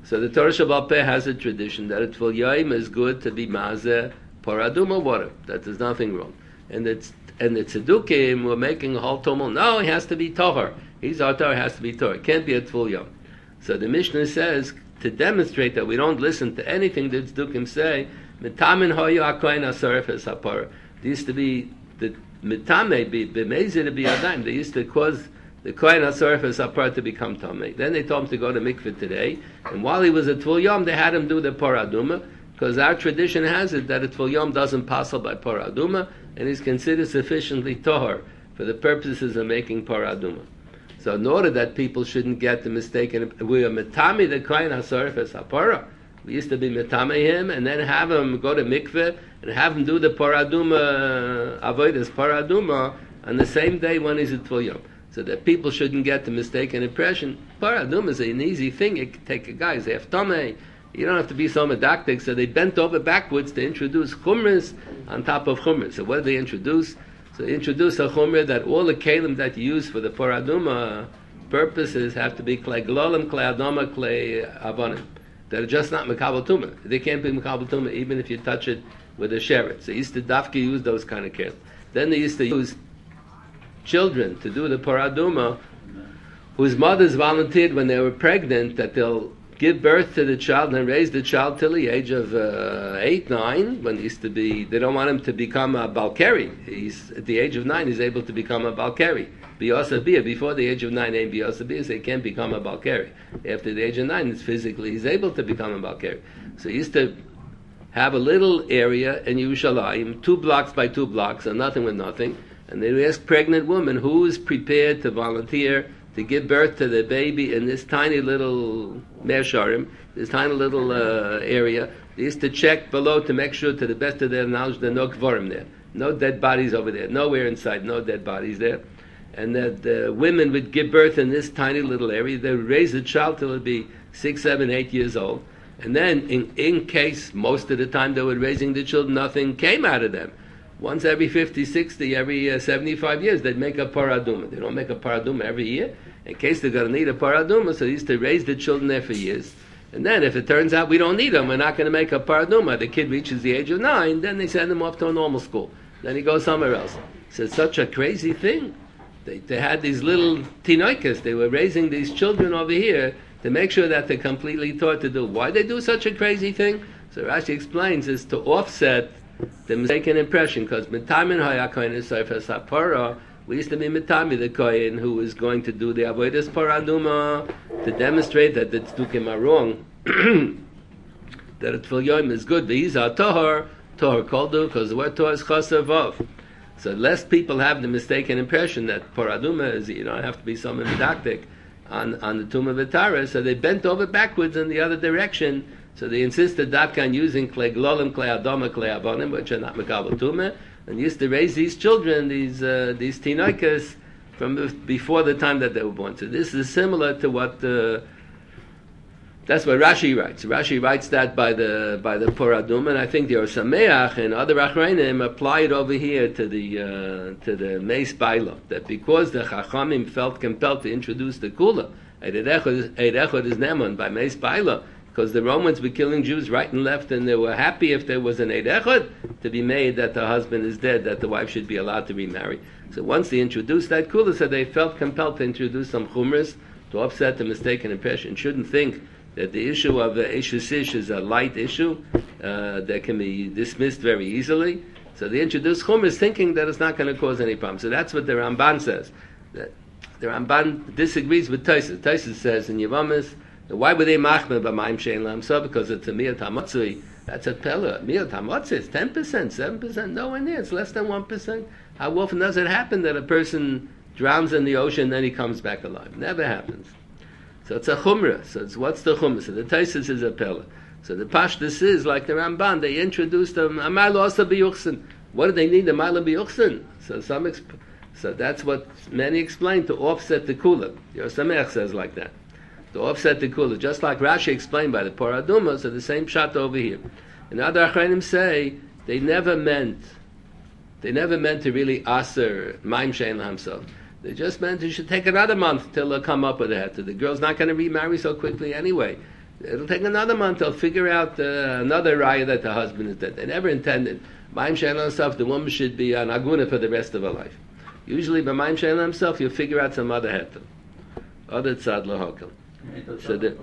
So the Torah Shabbat Peh has a tradition that at Tvul Yom is good to be mazeh paraduma water. That there's nothing wrong. And the Tzedukim were making a whole tumult. No, he has to be Tohar. He's our Torah, has to be Torah. It can't be at Tvul Yom. So the Mishnah says, to demonstrate that we don't listen to anything the Tzedukim say, Mitamin hoyu akoin asaref es hapara. There used to be the mitame be b'mezeh to be adayim. They used to cause the kohen asaref es hapara to become tamei. Then they told him to go to mikveh today, and while he was at Tvul Yom, they had him do the paraduma, because our tradition has it that at Tvul Yom doesn't pass by paraduma, and is considered sufficiently tohar for the purposes of making paraduma. So in order that people shouldn't get the mistaken, we are metami the kohen asaref es hapara. We used to be metame him and then have him go to mikveh and have him do the paraduma, avodas paraduma, on the same day when he's at Tvul Yom. So that people shouldn't get the mistaken impression. Paraduma is an easy thing. You can take a guy, he's tame. You don't have to be so medactic. So they bent over backwards to introduce chumras on top of chumras. So what did they introduce? So they introduced a chumrah that all the kalim that you use for the paraduma purposes have to be klei glolim, klei adama, klei avonim. That are just not Mekabel Tumah. They can't be Mekabel Tumah even if you touch it with a sheret. So they used to dafki use those kind of kelim. Then they used to use children to do the paraduma whose mothers volunteered when they were pregnant that they'll give birth to the child and raise the child till the age of 8, 9, when he used to be, they don't want him to become a Balkari. He's, at the age of 9, he's able to become a Balkari. Biyosabiyah, before the age of 9 ain't Biyosabiyah, so he can't become a Balkari. After the age of 9, it's physically, he's able to become a Balkari. So he used to have a little area in Yerushalayim, 2 blocks by 2 blocks, and nothing with nothing, and they would ask pregnant women who is prepared to volunteer to give birth to the baby in this tiny little mersharim, this tiny little area. They used to check below to make sure, to the best of their knowledge, there are no kvarim there. No dead bodies over there. Nowhere inside, no dead bodies there. And that the women would give birth in this tiny little area. They would raise the child till it would be 6, 7, 8 years old. And then, in case, most of the time they were raising the children, nothing came out of them. Once every 50, 60, every 75 years, they'd make a paraduma. They don't make a paraduma every year. In case they're going to need a paraduma, so they used to raise the children there for years. And then if it turns out we don't need them, we're not going to make a paraduma, the kid reaches the age of 9, then they send him off to a normal school. Then he goes somewhere else. So it's such a crazy thing. They had these little tinoikas. They were raising these children over here to make sure that they're completely taught to do. Why they do such a crazy thing? So Rashi explains is to offset the mistaken impression, because mitamin hayakoin is surface hapara. We used to be mitami the kohen who was going to do the avodas paraduma to demonstrate that the tzdukim are wrong. That a Tvul Yom is good. These are tohar koldu, because the word tohar is chaser vav. So lest people have the mistaken impression that paraduma is, you don't have to be so medactic on the tumah v'tara. So they bent over backwards in the other direction. So they insisted dafka on using klei glolim, klei adama, klei avonim, which are not mekabel tumah, and used to raise these children, these tinoikas, from before the time that they were born. So this is similar to what that's what Rashi writes. Rashi writes that by the paradum, and I think the Sameach and other Achrayim apply it over here to the Meis Baila, that because the Chachamim felt compelled to introduce the Kula, Eid Echad is Neman by Meis Baila, because the Romans were killing Jews right and left, and they were happy if there was an Eid Echad to be made that the husband is dead, that the wife should be allowed to remarry. So once they introduced that Kula, so they felt compelled to introduce some Chumras to offset the mistaken impression. Shouldn't think that the issue of Eshusish is a light issue that can be dismissed very easily. So they introduced Chumras thinking that it's not going to cause any problem. So that's what the Ramban says. That the Ramban disagrees with Tosfos. Tosfos says in Yevamis, why were they machmer b'mayim shein lamsa? Because it's a miyat hamatzui. That's a pella. Miyat hamatzui is 10%, 7%, nowhere near. It's less than 1%. How often does it happen that a person drowns in the ocean and then he comes back alive? Never happens. So it's a chumrah. So it's what's the chumrah? So the Tosfos is a pella. So the pashtus is like the Ramban. They introduced them amar lo asa b'yuchsin. What do they need the amar lo b'yuchsin? So that's what many explain to offset the kula. Yosamech says like that. To offset the kula, just like Rashi explained by the paraduma, so the same shot over here. And other Achrayim say they never meant to really aser maim shein lahamsov. They just meant you should take another month till they come up with that. The girl's not going to remarry so quickly anyway. It'll take another month. They'll figure out another raya that the husband is dead. They never intended. Ma'im She'ein himself, the woman should be an aguna for the rest of her life. Usually, by Ma'im She'ein himself, you'll figure out some other heter, other tzad lahakel. So the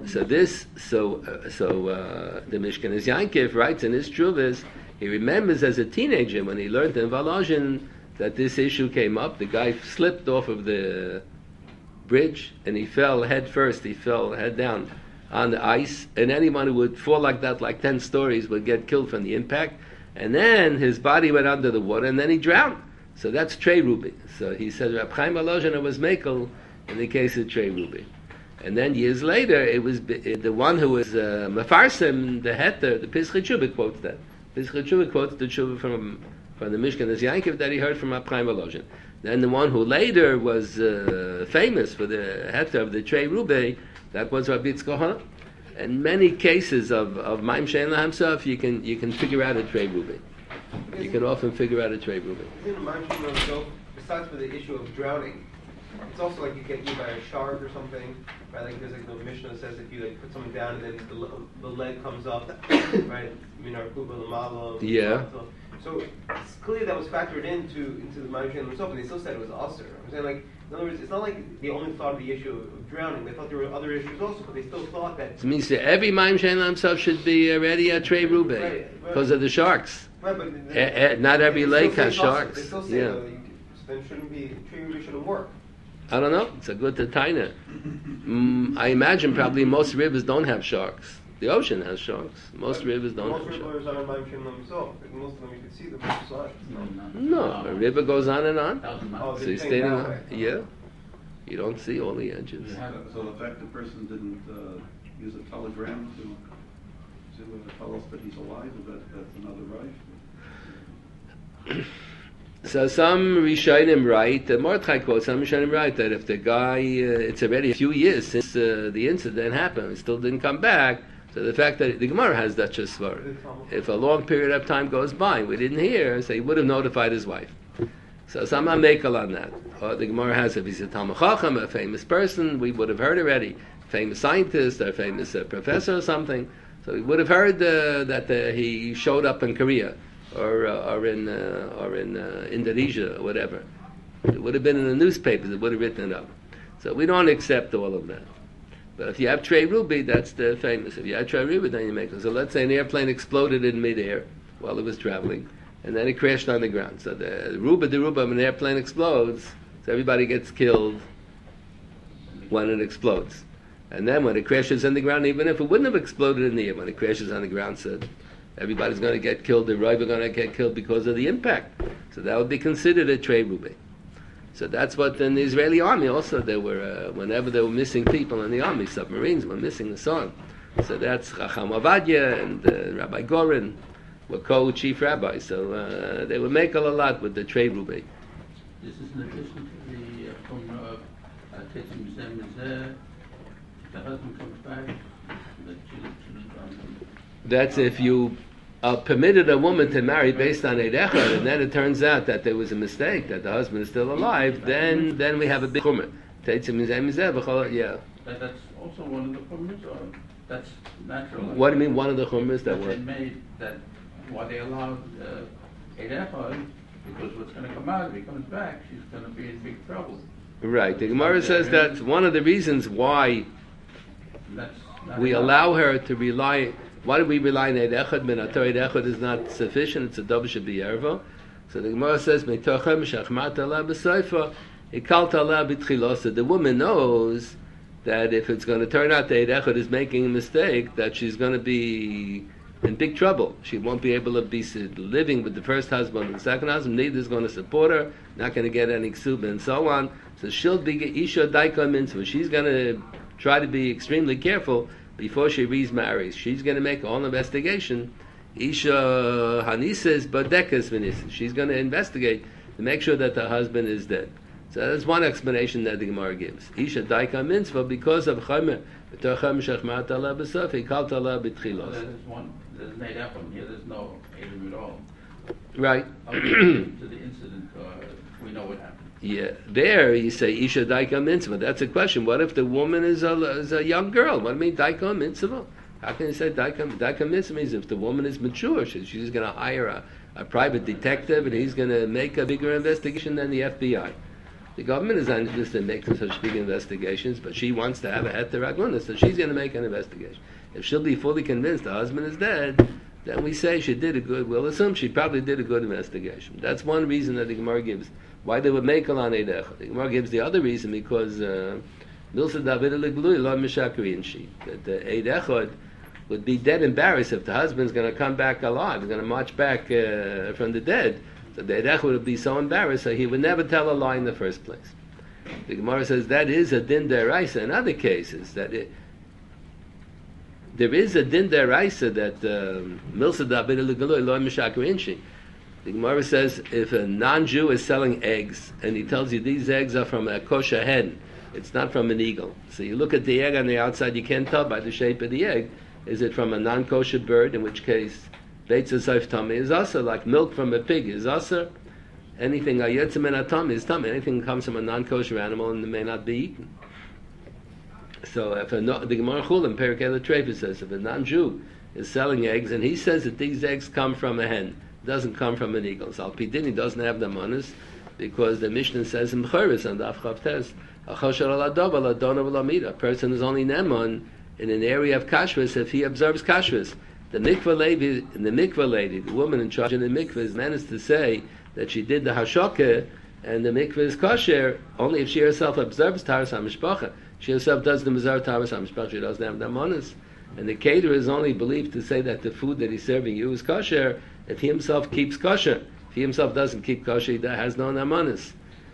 Mishkan is Yankiv writes in his Truvas, he remembers as a teenager when he learned in Volozhin that this issue came up. The guy slipped off of the bridge and he fell head first. He fell head down on the ice, and anyone who would fall like that, like 10 stories, would get killed from the impact. And then his body went under the water, and then he drowned. So that's Trey Ruby. So he said Reb Chaim Volozhin was Mekel in the case of Trey Ruby. And then years later, it was the one who was Mefarsim, the Heter, the Pischei Tshuva quotes that. Pischei Tshuva quotes the Tshuva from the Mishkan as Yankiv that he heard from Reb Chaim Volozhin. Then the one who later was famous for the Heter of the Trey Ruby, that was Rabbi Yitzchak Hana. In many cases of Ma'im She'ein himself, you can figure out a Trey Ruby. You can often figure out a Trey Ruby. Isn't Ma'im She'ein himself, besides for the issue of drowning, it's also like you get eaten by a shark or something, right? Like there's like the Mishnah says if you like put someone down and then the leg comes up, right? Yeah. So it's clear that was factored into the Ma'im She'ein himself, and they still said it was usher. I'm saying, like, in other words, it's not like they only thought of the issue of drowning. They thought there were other issues also, but they still thought that. It means that every Ma'im She'ein himself should be already a Trey Ruby because of the sharks. Right, but Not every lake has They sharks. still say Yeah. Then shouldn't be Trey Ruby shouldn't work. I don't know. It's a good taina. I imagine probably most rivers don't have sharks. The ocean has sharks. Most rivers don't have Most sharks. rivers are Ma'im She'ein themselves. Like most of them you can see them both sides. No, a river goes on and on. Oh, So they're you're saying standing that on. way. Yeah. You don't see all the edges. So the fact the person didn't use a telegram to tell us that he's alive, that's another right? So some Rishonim write, Mordechai quotes, some Rishonim write that if the guy, it's already a few years since the incident happened, it still didn't come back, so the fact that the Gemara has that svar. If a long period of time goes by, we didn't hear, so he would have notified his wife. So some are makel on that. Or the Gemara has, if he's a Talmud Chacham, a famous person, we would have heard already, famous scientist, or famous professor or something, so we would have heard that he showed up in Korea. Or in Indonesia or whatever. It would have been in the newspapers. It would have written it up. So we don't accept all of that. But if you have Trey Ruby, that's the famous. If you have Trey Ruby, then you make it. So let's say an airplane exploded in midair while it was traveling, and then it crashed on the ground. So the Ruba of an airplane explodes, so everybody gets killed when it explodes. And then when it crashes on the ground, even if it wouldn't have exploded in the air, when it crashes on the ground, so everybody's going to get killed. The Rive are going to get killed because of the impact. So that would be considered a Trey Ruby. So that's what in the Israeli army also there were, whenever there were missing people in the army, submarines were missing the song. So that's Chacham Avadia and Rabbi Gorin were co-chief rabbis. So they would make a lot with the Trey Ruby. This is in addition to the from Tetzim Zem is there. The husband comes back. The children. That's if you permitted a woman to marry based on Eid Echad, and then it turns out that there was a mistake, that the husband is still alive, then we have a big chumrah. Yeah. That's also one of the chumras, or that's natural. What do you mean, one of the chumras that They were? made that why they allowed Eid Echad, because what's going to come out if he comes back, she's going to be in big trouble. Right. The Gemara says that one of the reasons why That's not we enough. allow her to rely. Why do we rely on Eid Echad? Minator Eid Echad is not sufficient. It's a double should be erva. So the Gemara says, "Mitochem shachmat Allah b'soifa, ikalt Allah b'tchilosa." The woman knows that if it's going to turn out that Eid Echad is making a mistake, that she's going to be in big trouble. She won't be able to be living with the first husband and the second husband. Neither is going to support her. Not going to get any ksuba and so on. So she'll be isha daika mitzvah. She's going to try to be extremely careful before she remarries. She's going to make all investigation. Isha Hanises Badekas Venises. She's going to investigate to make sure that the husband is dead. So that's one explanation that the Gemara gives. Isha Daika Mitzvah because of Chamer. Shachmat Allah B'Safi, Kalt Allah B'Tchilos. There's one. There's an Eid Echad here. There's no Eid at all. Right. Up to the incident, we know what happened. Yeah, there you say Isha Daika Mitzvah. That's a question. What if the woman is a young girl? What do you mean Daika Mitzvah? How can you say daika mitzvah means if the woman is mature, she's going to hire a private detective and he's going to make a bigger investigation than the FBI. The government is not interested in making such big investigations, but she wants to have a heter aguna, so she's going to make an investigation. If she'll be fully convinced the husband is dead, then we say she did a good, we'll assume she probably did a good investigation. That's one reason that the Gemara gives, why they would make al eidechad. The Gemara gives the other reason because Milsa David Leglui lo mishakrin she, that the eidechad would be dead embarrassed if the husband's going to come back alive, he's going to march back from the dead. So the eidechad would be so embarrassed that he would never tell a lie in the first place. The Gemara says that is a din deraisa in other cases, that there is a din deraisa that Milsa David Leglui lo mishakrin she. The Gemara says if a non-Jew is selling eggs and he tells you these eggs are from a kosher hen, it's not from an eagle. So you look at the egg on the outside, you can't tell by the shape of the egg. Is it from a non-kosher bird, in which case Beitza Seif Tami is also, like milk from a pig is also. Anything Ayetzim and Atami is Tami. Anything that comes from a non-kosher animal and may not be eaten. So if the Gemara Chulim, Perikei Trefa says, if a non-Jew is selling eggs and he says that these eggs come from a hen, doesn't come from an eagle. So Al-Pidin, he doesn't have the manas, because the Mishnah says in B'choris and Daf Chav Tes, a person is only neman in an area of kashrus if he observes kashrus. The mikvah lady, the woman in charge of the mikvah, is managed to say that she did the hashokah and the mikvah is kosher only if she herself observes taras hamishpacha. She herself does the mizar taras hamishpacha. She doesn't have the manas. And the caterer is only believed to say that the food that he's serving you is kosher if he himself keeps kosher. If he himself doesn't keep kosher, he has no namanis.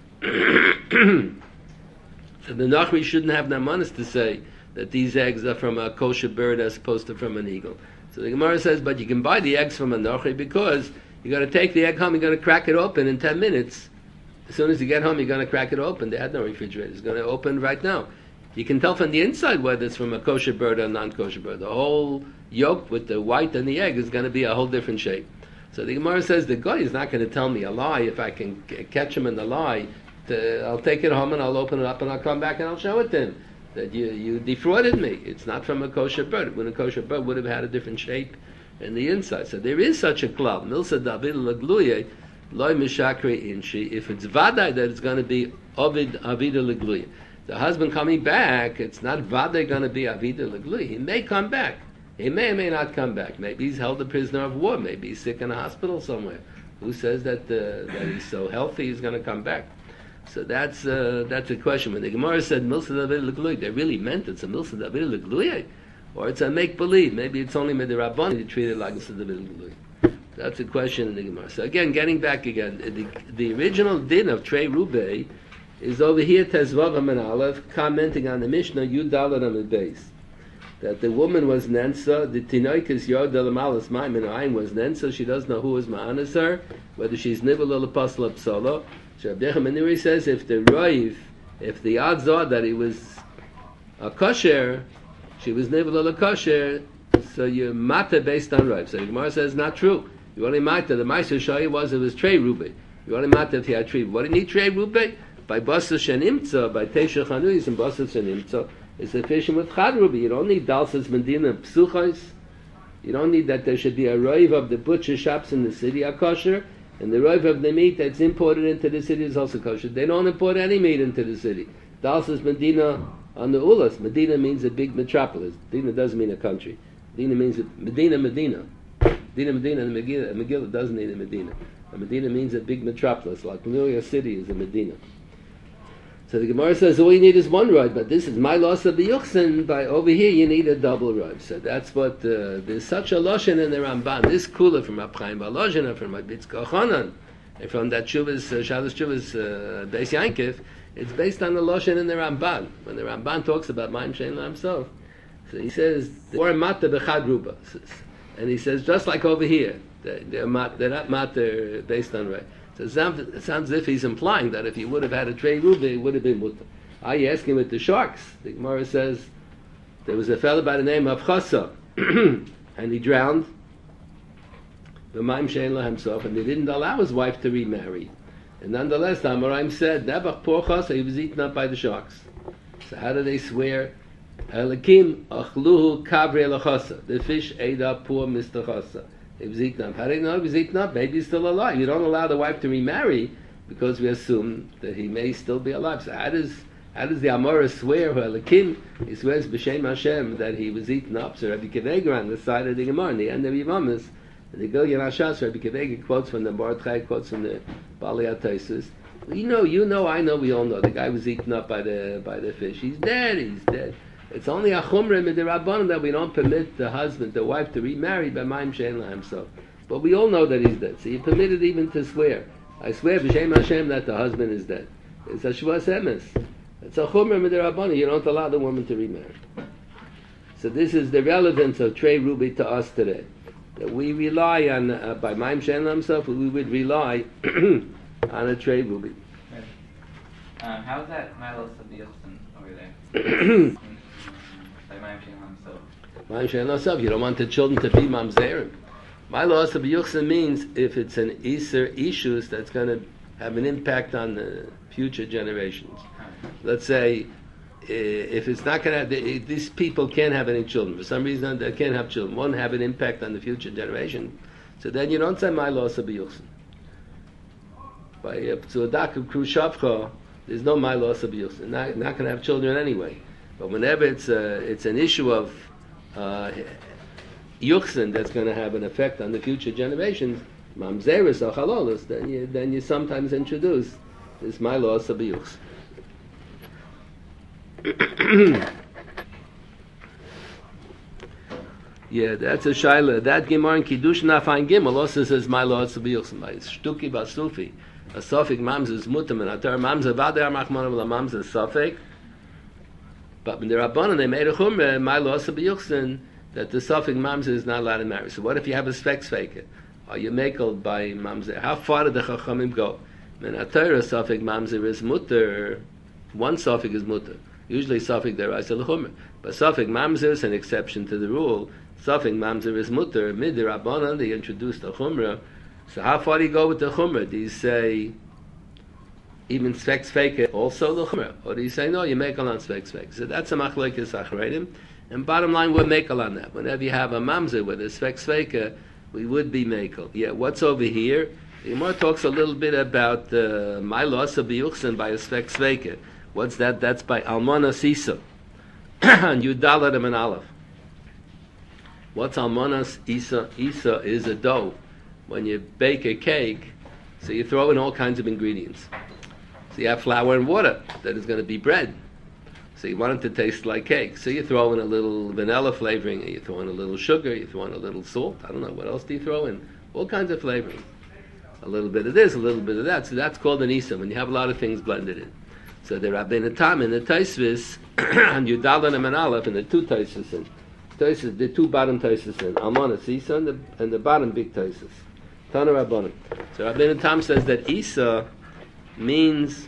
So the Nachri shouldn't have namanis to say that these eggs are from a kosher bird as opposed to from an eagle. So the Gemara says, but you can buy the eggs from a Nachri because you got to take the egg home, you got to crack it open in 10 minutes. As soon as you get home, you're going to crack it open. They had no refrigerator. It's going to open right now. You can tell from the inside whether it's from a kosher bird or a non-kosher bird. The whole yolk with the white and the egg is going to be a whole different shape. So the Gemara says the guy is not going to tell me a lie. If I can catch him in the lie, I'll take it home and I'll open it up and I'll come back and I'll show it to him. That you defrauded me. It's not from a kosher bird. When a kosher bird would have had a different shape in the inside. So there is such a klal. Milsa David Legluye, loy mishakri inshi. If it's vaday that it's going to be avida legluye. The husband coming back, it's not vaday going to be avida legluye. He may come back. He may or may not come back. Maybe he's held a prisoner of war. Maybe he's sick in a hospital somewhere. Who says that he's so healthy he's going to come back? So that's a question. When the Gemara said Milsa David Legluye, they really meant it's a Milsa David Legluye, or it's a make believe. Maybe it's only Midirabban to treat it like Milsa David Legluye. That's a question in the Gemara. So again, getting back again, the original din of Trey Rubei is over here Tezvav and Aleph commenting on the Mishnah Yud Dalet on the base. That the woman was Nensa, the Tinoik is Yod Delamalas Maim and Ayin was Nensa, she doesn't know who was Ma'anas her, whether she's Nivel or Apostle Psolo. So Rabbi Yechanan says if the odds are that he was a kosher, she was Nivel or kosher, so you're Mata based on Rav. So the Gemara says not true. You only Mata, the Meiser Shai was it was Trey Rubei. You only Mata if he had Trey. What do you need Trey Rubei? By Basa Shenimtza, by Teisha Chanuyis and Basa Shenimtza. It's sufficient with Chad Ruby. You don't need Dalsas Medina Psuchos. You don't need that there should be a roiv of the butcher shops in the city are kosher, and the roiv of the meat that's imported into the city is also kosher. They don't import any meat into the city. Dalsas Medina on the Ulas. Medina means a big metropolis. Medina doesn't mean a country. Medina means Medina. Medina, and Megillah doesn't mean a Medina. A Medina means a big metropolis, like New York City is a Medina. So the Gemara says all you need is one rod, but this is my loss of the Yuchsin. By over here you need a double rod. So that's what there's such a loshen in the Ramban. This kula from Rab Chaim Baloshen, from Rab Yitzchak Chanan, and from that Shuvas Shalos Shuvas Beis Yankiv, it's based on the loshen in the Ramban. When the Ramban talks about Maim Shein himself, so he says or mata bechad ruba, and he says just like over here, they're not matter based on right. So it sounds as if he's implying that if he would have had a Trey Ruby, it would have been mutter. I ask him with the sharks. The Gemara says there was a fellow by the name of Chassa, and he drowned. B'mayim she'en lo himself, and they didn't allow his wife to remarry. And nonetheless, the Amoraim said, Nebach poor Chassa, he was eaten up by the sharks. So how do they swear Halakim achluhu kavre lachasa. The fish ate up poor Mr. Chasa. He was eaten up. How do you know he was eaten up? Maybe he's still alive. You don't allow the wife to remarry because we assume that he may still be alive. So how does the Amora swear, Halakim? He swears b'Shem Hashem that he was eaten up. So Rabbi Kivega on the side of the Gemara, in the end of Yivamis, the Gilyon Hashas, Rabbi Kivega quotes from the Mordechai, quotes from the Bali Ataisus. You know, I know, we all know. The guy was eaten up by the fish. He's dead. It's only a chumrah midirabbanan that we don't permit the husband, the wife, to remarry by ma'im she'en lahem sof. But we all know that he's dead. So you permit it even to swear. I swear b'Shem Hashem that the husband is dead. It's a shvas emes. It's a chumrah midirabbanan. You don't allow the woman to remarry. So this is the relevance of Trey Ruby to us today. That we rely on, by ma'im she'en lahem sof, we would rely on a Trey Ruby. How is that Milos of the Yilson over there? By Mayim Shein Lamsov. You don't want the children to be mamzerim. My loss of yuchsin means if it's an iser issues that's going to have an impact on the future generations. Let's say if it's not going to have, these people can't have any children for some reason, they can't have children. Won't have an impact on the future generation. So then you don't say my loss of yuchsin. By Tzuadak of Krushavcha, there's no my loss of yuchsin. Not going to have children anyway. But whenever it's an issue of yuchsin that's going to have an effect on the future generations, mamzeris or chalolos, then you sometimes introduce this my loss of yuchsin. Yeah, that's a shaila. That Gemara in Kiddush Nafan Gimel also says my loss of yuchsin by Shtuki Basufi. A Sofik Mamza is Mutam and Atar Mamza Vadar Machman of Mamza is Sofik. But when the Rabbanan, they made a chumrah, my loss of yuchsin, that the Sofik Mamza is not allowed to marry. So what if you have a Sfek Sveka? Are you makeled by Mamza? How far did the Chachamim go? When Atar Sofik Mamza is mutter, one Sofik is mutter. Usually Sofik deraisa l'chumrah. But Sofik Mamza is an exception to the rule. Sofik Mamza is mutter. Mid the Rabbanan, they introduced the chumrah. So how far do you go with the chumrah? Do you say even Sfek Sveka also the chumrah? Or do you say no, you make on Sfek Sveka? So that's a machlokes achreidim. And bottom line, we'll make on that. Whenever you have a mamzer with a Sfek Sveka, we would be makel. Yeah, what's over here? The Gemara talks a little bit about my loss of biyuchsin by a Sfek Sveka. What's that? That's by Almana Sisa. And Yudalat and Aleph. What's Almanas Isa? Isa is a dough. When you bake a cake, so you throw in all kinds of ingredients. So you have flour and water that is going to be bread. So you want it to taste like cake. So you throw in a little vanilla flavoring, and you throw in a little sugar, you throw in a little salt. I don't know, what else do you throw in? All kinds of flavoring. A little bit of this, a little bit of that. So that's called an isa, when you have a lot of things blended in. So the Rabbeinu Tam and the Taisvis, and Yudalan and Aleph, and the two Taisvis, the two bottom Taisvis, Almanas Isa, and the bottom big Taisvis. Tana Rabbanim. So Rabbeinu Tam says that Isa means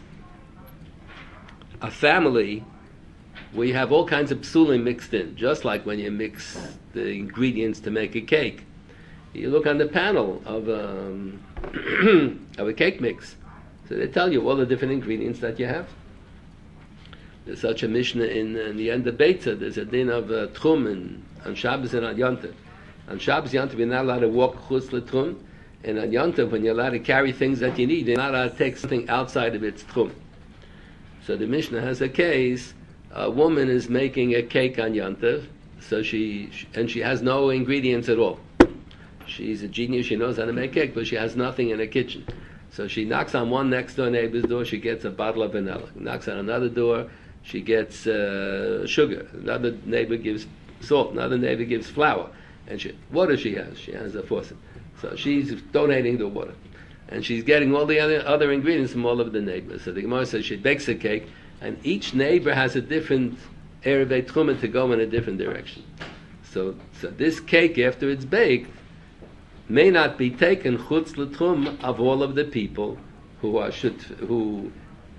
a family where you have all kinds of psulim mixed in, just like when you mix the ingredients to make a cake. You look on the panel of of a cake mix, so they tell you all the different ingredients that you have. There's such a Mishnah in the end of Beitza. There's a din of tchum on Shabbos and on Yontif. On Shabbos Yontif, you're not allowed to walk chutz l'tchum, and on Yontif, when you're allowed to carry things that you need, you're not allowed to take something outside of its tchum. So the Mishnah has a case. A woman is making a cake on Yontif, so she has no ingredients at all. She's a genius, she knows how to make cake, but she has nothing in her kitchen. So she knocks on one next door neighbor's door, she gets a bottle of vanilla. Knocks on another door, she gets sugar. Another neighbor gives salt. Another neighbor gives flour. And water she has. She has a faucet. So she's donating the water. And she's getting all the other ingredients from all of the neighbors. So the Gemara says she bakes a cake, and each neighbor has a different erevei tchumah to go in a different direction. So this cake, after it's baked, may not be taken chutz l'tchum of all of the people who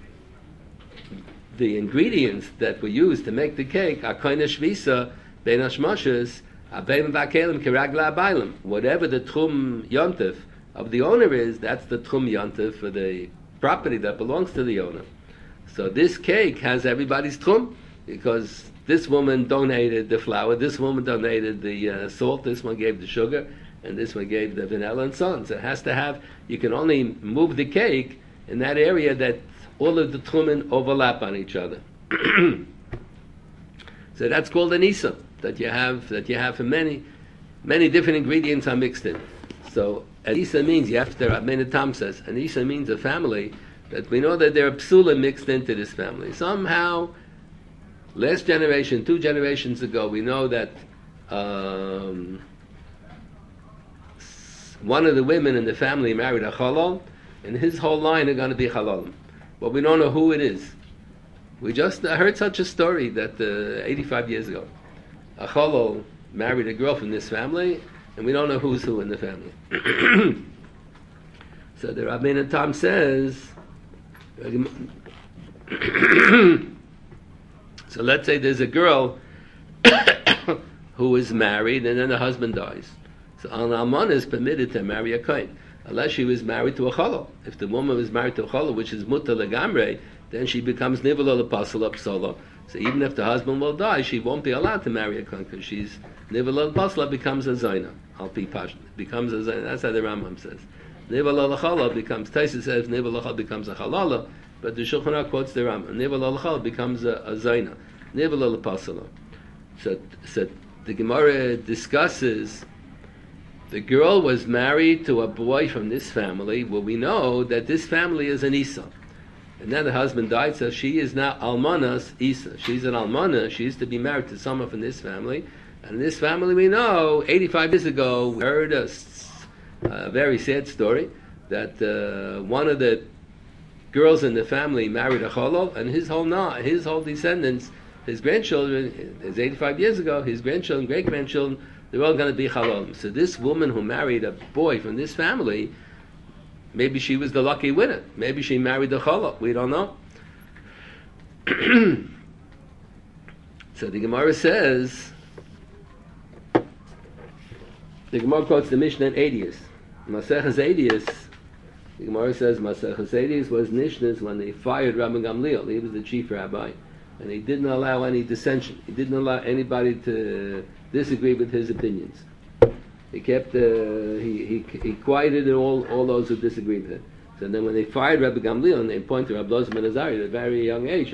the ingredients that were used to make the cake are koine shvisa ben hashmashas abeim v'akelim kiragla abaylim. Whatever the tchum yontif of the owner is, that's the tchum yontif for the property that belongs to the owner. So this cake has everybody's tchum, because this woman donated the flour, this woman donated the salt, this one gave the sugar, and this one gave the vanilla, and so on. So it has to have, you can only move the cake in that area that all of the tchumen overlap on each other. So that's called an isa, that you have for many different ingredients are mixed in. So an isa means, you have to, Rabbeinu Tam says, an isa means a family that we know that there are psula mixed into this family. Somehow, last generation, 2 generations ago, we know that one of the women in the family married a halal, and his whole line are going to be halal. But we don't know who it is. We just heard such a story that 85 years ago, a halal married a girl from this family, and we don't know who's who in the family. So the Rabbeinu Tam says, so let's say there's a girl who is married and then the husband dies. So an almana is permitted to marry a kohen, unless she was married to a chalal. If the woman was married to a chalal, which is muta legamre, then she becomes nivel al psala. So even if the husband will die, she won't be allowed to marry a kohen because she's nivel al psala, becomes a zayna. Becomes a zayna. That's how the Rambam says. Nivel al chalal becomes. Taisa says nivel al chalal becomes a halala, but the Shulchan Aruch quotes the Rambam. Nivel al chalal becomes a zayna. Nivel al psala. So the Gemara discusses. The girl was married to a boy from this family. Well, we know that this family is an Isa. And then the husband died, so she is now Almanas Isa. She's an Almana. She used to be married to someone from this family. And in this family, we know, 85 years ago, we heard a very sad story that one of the girls in the family married a chalal, and his whole descendants, his grandchildren, his 85 years ago, his grandchildren, great-grandchildren, they're all going to be halal. So this woman who married a boy from this family, maybe she was the lucky winner. Maybe she married the halal. We don't know. So the Gemara says, the Gemara quotes the Mishnah in Eidius. Maseches Eidius, the Gemara says Maseches Eidius was Nishnas when they fired Rabbi Gamliel. He was the chief rabbi. And he didn't allow any dissension. He didn't allow anybody to disagree with his opinions. He kept he quieted all those who disagreed with him. So then when they fired Rabbi Gamliel and they appointed Rabbi Elazar ben Azariah at a very young age,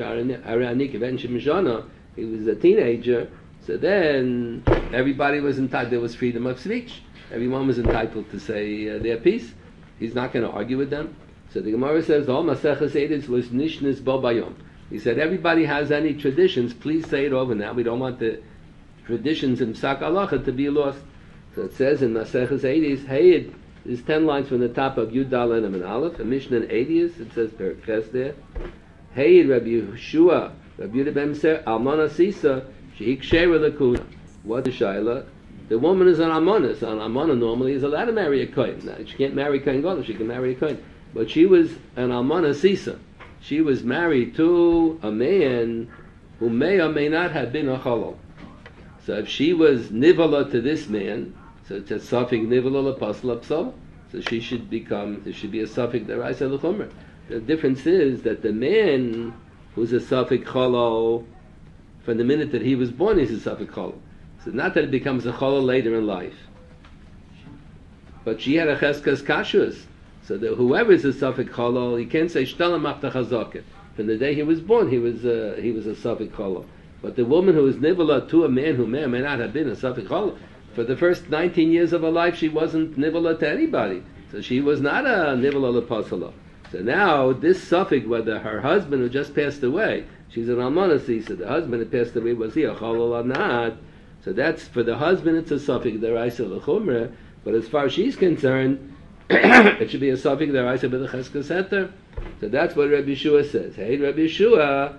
he was a teenager, so then everybody was entitled, there was freedom of speech. Everyone was entitled to say their piece. He's not going to argue with them. So the Gemara says, all Maseches Eidos was Nishnis Bo Bayom. He said, everybody has any traditions, please say it over now. We don't want the traditions in Psak Halacha to be lost. So it says in Maseches Eidos, hey, there's 10 lines from the top of Yud Dalet and Aleph, a Mishnah in Eidos, it says Perek Ches there. Hey, Rabbi Yeshua, Rabbi Yehuda ben Ser, Almana Sisa, Sheik Shera Lakuna. What is Shaila? The woman is an Almana, so an Almana normally is allowed to marry a Kohen. Now, she can't marry a Kohen Gadol, she can marry a Kohen. But she was an Almana Sisa. She was married to a man who may or may not have been a Chalal. So if she was nivala to this man, so it's a suffix nivala l'pasla psal, so she should be a suffix deraisa l'chumra. The difference is that the man who's a suffix chalal, from the minute that he was born, he's a suffix chalal. So not that it becomes a chalal later in life, but she had a cheskas kashrus. So that whoever is a suffix chalal, he can't say shtalam after chazakah. From the day he was born, he was a suffix chalal. But the woman who is nivala to a man who may or may not have been a suffix chalal, for the first 19 years of her life, she wasn't nivala to anybody. So she was not a nivala l'pasala. So now, this suffix, whether her husband who just passed away, she's an almana sisa, the husband who passed away, was he a chalal or not? So that's, for the husband, it's a suffix deraisa l'chumra, but as far as she's concerned, it should be a suffix deraisa b'the center. So that's what Rabbi Yeshua says. Hey, Rabbi Yeshua,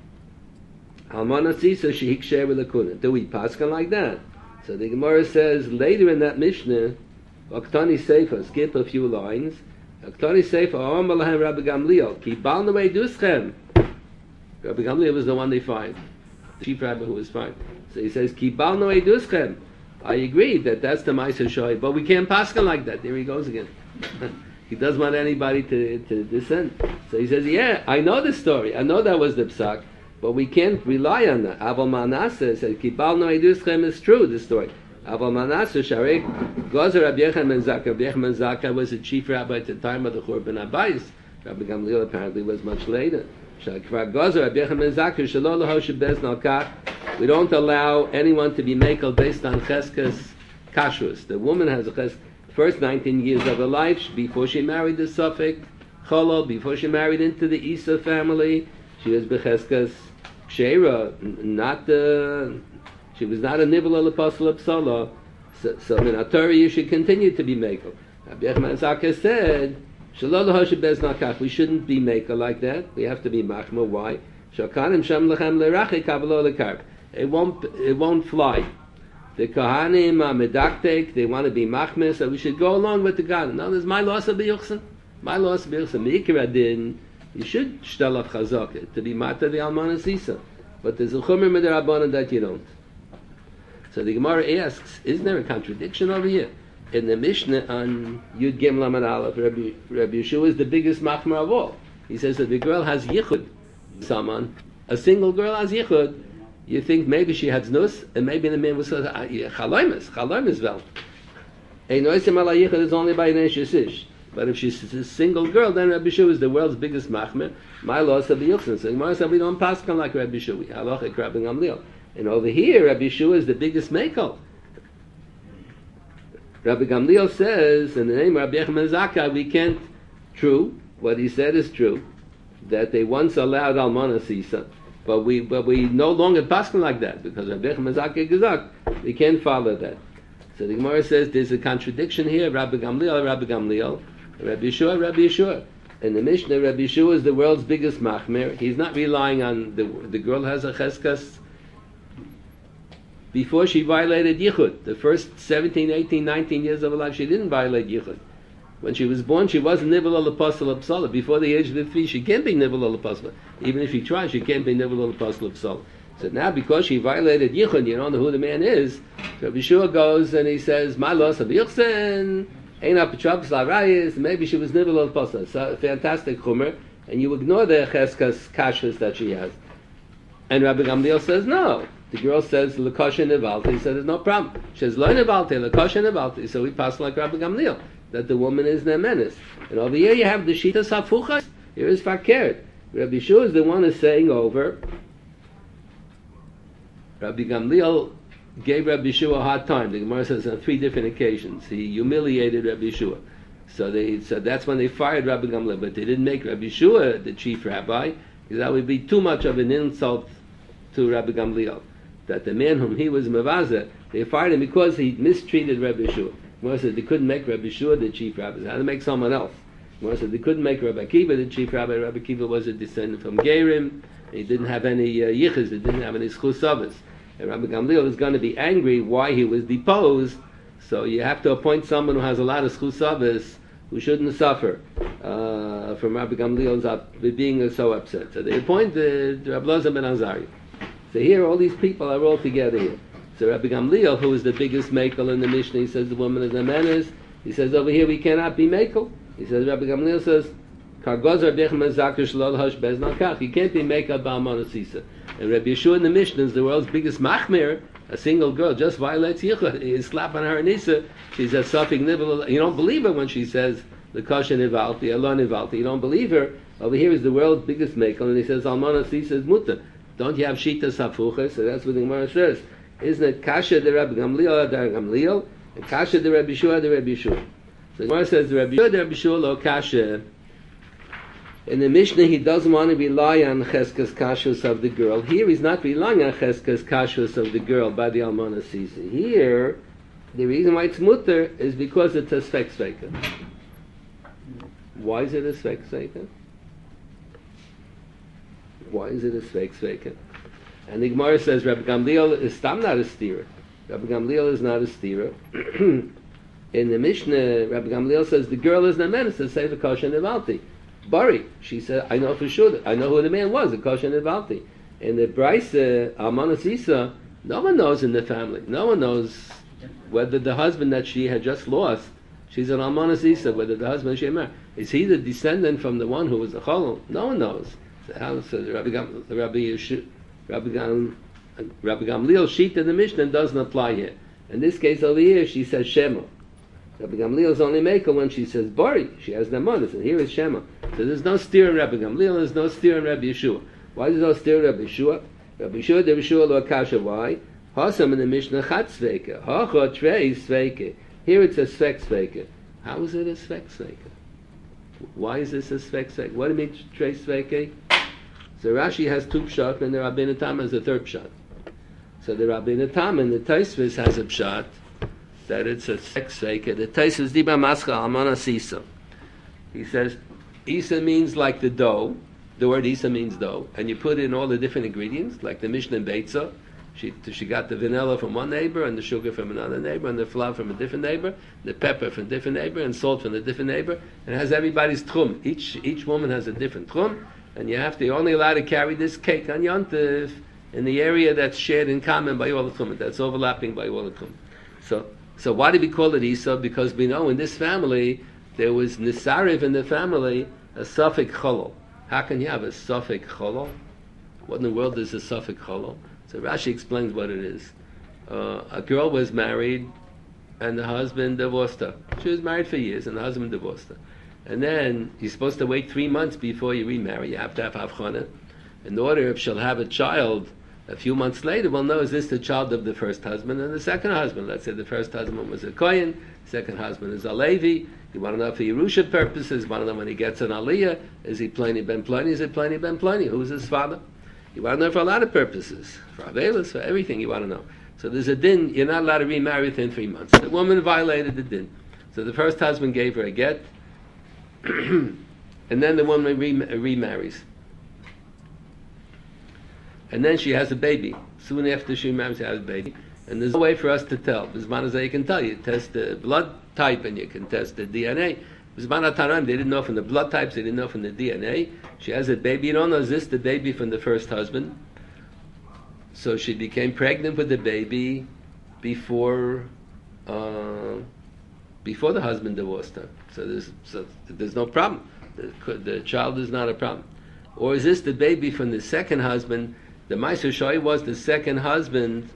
Almana Sisa Shehik Sheh L'Kuna. Do we paskan like that? So the Gemara says later in that Mishnah, Aktani Seifa, skip a few lines. Aktani Seifa, Amar Lahem Rabbi Gamliel, Ki Bal Nawei Duschem. Rabbi Gamliel was the one they find, the chief rabbi who was fined. So he says, Ki Bal Nawei Duschem. I agree that that's the Ma'aser Shoy, but we can't paskan like that. There he goes again. He doesn't want anybody to dissent. So he says, yeah, I know the story. I know that was the psak. But we can't rely on that. Aval Manasseh said, Kibalno Eiduschem is true, this story. Aval Manasseh, Sharek, Gozer Rabbi Yechon ben Zakkai. Rabbi Yechon ben Zakkai was the chief rabbi at the time of the Churban Abayis. Rabbi Gamliel apparently was much later. Shakvar Gozer Rabbi Yechon ben Zakkai, Shalol Lahoshe Bezn al Kach. We don't allow anyone to be makel based on cheskes kashrus. The woman has a first 19 years of her life, before she married the Suffolk Cholol, before she married into the Isa family, she was becheskes Sheira, she was not a Nibble Apostle of Psala. So in a Torah you should continue to be makel. Rabbi Yechon Zakkai said, Shalol Lahoshe Bezn Kach, we shouldn't be makel like that. We have to be machma. Why? Shakanim Shem Lechem Lerachi Kabbalah Lekarb. It won't fly. The Kohanim are medaktek, they want to be machmes, so we should go along with the God. Now there's my loss of biyuchsen. My loss of biyuchsen. Mikra din, you should shtelach chazak to be mata the almana sisa. But there's a chumer midrabanan that you don't. So the Gemara asks, isn't there a contradiction over here? In the Mishnah on Yud Gim Lamed Aleph, Rabbi Yeshua is the biggest machmer of all. He says that the girl has yichud. Someone, a single girl has yichud. You think maybe she had znus, and maybe the man was chaloimus vel. A noisim ala yichud is only by Neish Yisish. But if she's a single girl, then Rabbi Yeshua is the world's biggest machmer. My laws of the yuchsin. So Gemara said we don't pass on like Rabbi Yeshua. Halacha Rabbi Gamliel. And over here, Rabbi Yeshua is the biggest makel. Rabbi Gamliel says, in the name of Rabbi Yechon ben Zakkai, we can't. True, what he said is true, that they once allowed almana sisa, but we no longer pass like that because Rabbi Yechon ben Zakkai gesagt, we can't follow that. So the Gemara says there's a contradiction here. Rabbi Gamliel, Rabbi Gamliel. Rabbi Yeshua, Rabbi Yeshua. In the Mishnah, Rabbi Yeshua is the world's biggest machmer. He's not relying on the girl has a cheskas before she violated yichud. The first 17, 18, 19 years of her life, she didn't violate yichud. When she was born, she wasn't nibble al apostle of Psala. Before the age of 3, she can't be nibble al apostle. Even if she tries, she can't be nibble al apostle of Psala. So now, because she violated yichud, you don't know who the man is. So Rabbi Yeshua goes and he says, "My loss of yichsen." Maybe she was nibble al apostle. It's a fantastic chumer, and you ignore the cheskas kashas that she has. And Rabbi Gamliel says no. The girl says lekosha nevalti. He says there's no problem. She says lo nevalti, lekosha nevalti. So we pass like Rabbi Gamliel that the woman is nemenis. And over here you have the shitas hafuchas. Here is fakert. Rabbi Yeshua is the one who's saying over. Rabbi Gamliel gave Rabbi Yeshua a hard time. The Gemara says on 3 different occasions he humiliated Rabbi Yeshua. So that's when they fired Rabbi Gamliel. But they didn't make Rabbi Yeshua the chief rabbi, because that would be too much of an insult to Rabbi Gamliel. That the man whom he was mevazeh, they fired him because he mistreated Rabbi Yeshua. The Gemara said they couldn't make Rabbi Yeshua the chief rabbi. They had to make someone else. The Gemara said they couldn't make Rabbi Akiva the chief rabbi. Rabbi Akiva was a descendant from Gerim. He didn't have any yichus. He didn't have any schusavas. And Rabbi Gamliel is going to be angry why he was deposed. So you have to appoint someone who has a lot of schusavas who shouldn't suffer from Rabbi Gamliel's being so upset. So they appointed Rabbi Elazar ben Azariah. So here all these people are all together here. So Rabbi Gamliel, who is the biggest makel in the Mishnah, he says the woman is a menace. He says over here we cannot be makel. He says Rabbi Gamliel says you can't be makel ba'almana sisa. And Rabbi Yeshua in the Mishnah is the world's biggest machmir. A single girl just violates yichud. You slap on her nisa. She's a suffix nivell. You don't believe her when she says the kosher nivalti, Allah nivalti. You don't believe her. Over here is the world's biggest makel, and he says almana sisa is mutter. Don't you have shitas hafuchas? So that's what the Gemara says. Isn't it kasha de Rabbi Gamliel de Rabbi Gamliel and kasha de Rabbi Yeshua de Rabbi Yeshua? So the Gemara says the Rabbi Yeshua de Rabbi Yeshua lo kasha. In the Mishnah, he doesn't want to rely on cheskas kashus of the girl. Here, he's not relying on cheskas kashus of the girl by the almana sisa. Here, the reason why it's mutter is because it's a sfek sveika. Why is it a sfek sveika? Why is it a sfek sveika? And the Gemara says Rabbi Gamliel is not a stira. Rabbi Gamliel is not a stira. In the Mishnah, Rabbi Gamliel says the girl is nemenis to say the kosher nevalti. Bari, she said, I know for sure that I know who the man was, the kosher nevalti. In the Brisa, almana sisa, no one knows in the family. No one knows whether the husband that she had just lost, she's an almana sisa, whether the husband she married, is he the descendant from the one who was a cholon? No one knows. So how so the Rabbi Gamliel sheet in the Mishnah doesn't apply here. In this case over here, she says Shema. Rabbi Gamliel is only maker when she says Bari. She has the manas, and here is Shema. So there's no steer in Rabbi Gamliel. There's no steer in Rabbi Yeshua. Why is there no steer in Rabbi Yeshua? Rabbi Yeshua, the Yeshua lo akasha. Why? Hasam in the Mishnah chat sveike. Hacha trei sveike. Here it's a svek sveike. How is it a svek sveike? Why is this a svek sveike? What do you mean trei sveike? So Rashi has two pshat, and the Rabbeinu Tam has a third pshat. So the Rabbeinu Tam and the Taisvis has a pshat that it's a svek sveike. The Taisvis diba mascha almana sisa. He says Isa means like the dough. The word Isa means dough, and you put in all the different ingredients, like the Mishnah in Beitza. She got the vanilla from one neighbor, and the sugar from another neighbor, and the flour from a different neighbor, the pepper from a different neighbor, and salt from a different neighbor, and it has everybody's tchum. Each woman has a different tchum, and you're only allowed to carry this cake on Yontif in the area that's shared in common by all the tchum, that's overlapping by all the tchum. So why did we call it Isa? Because we know in this family there was Nisariv in the family, a Safek Cholol. How can you have a Safek Cholol? What in the world is a Safek Cholol? So Rashi explains what it is. A girl was married, and the husband divorced her. She was married for years, and the husband divorced her. And then you're supposed to wait 3 months before you remarry. You have to have havchana. In order, if she'll have a child a few months later, we'll know is this the child of the first husband and the second husband. Let's say the first husband was a Kohen, second husband is a Levi. You want to know for Yerusha purposes, you want to know when he gets an Aliyah, is he Pliny ben Pliny, is it Pliny ben Pliny? Who's his father? You want to know for a lot of purposes. For Avelis, for everything you want to know. So there's a din, you're not allowed to remarry within 3 months. The woman violated the din. So the first husband gave her a get, and then the woman remarries. And then she has a baby. Soon after she marries, she has a baby. And there's no way for us to tell. Bisman you can tell. You test the blood type and you can test the DNA. Bisman HaTanaim, they didn't know from the blood types, they didn't know from the DNA. She has a baby. You don't know, is this the baby from the first husband? So she became pregnant with the baby before the husband divorced her. So there's no problem. The child is not a problem. Or is this the baby from the second husband? The Meiser Shoy was the second husband.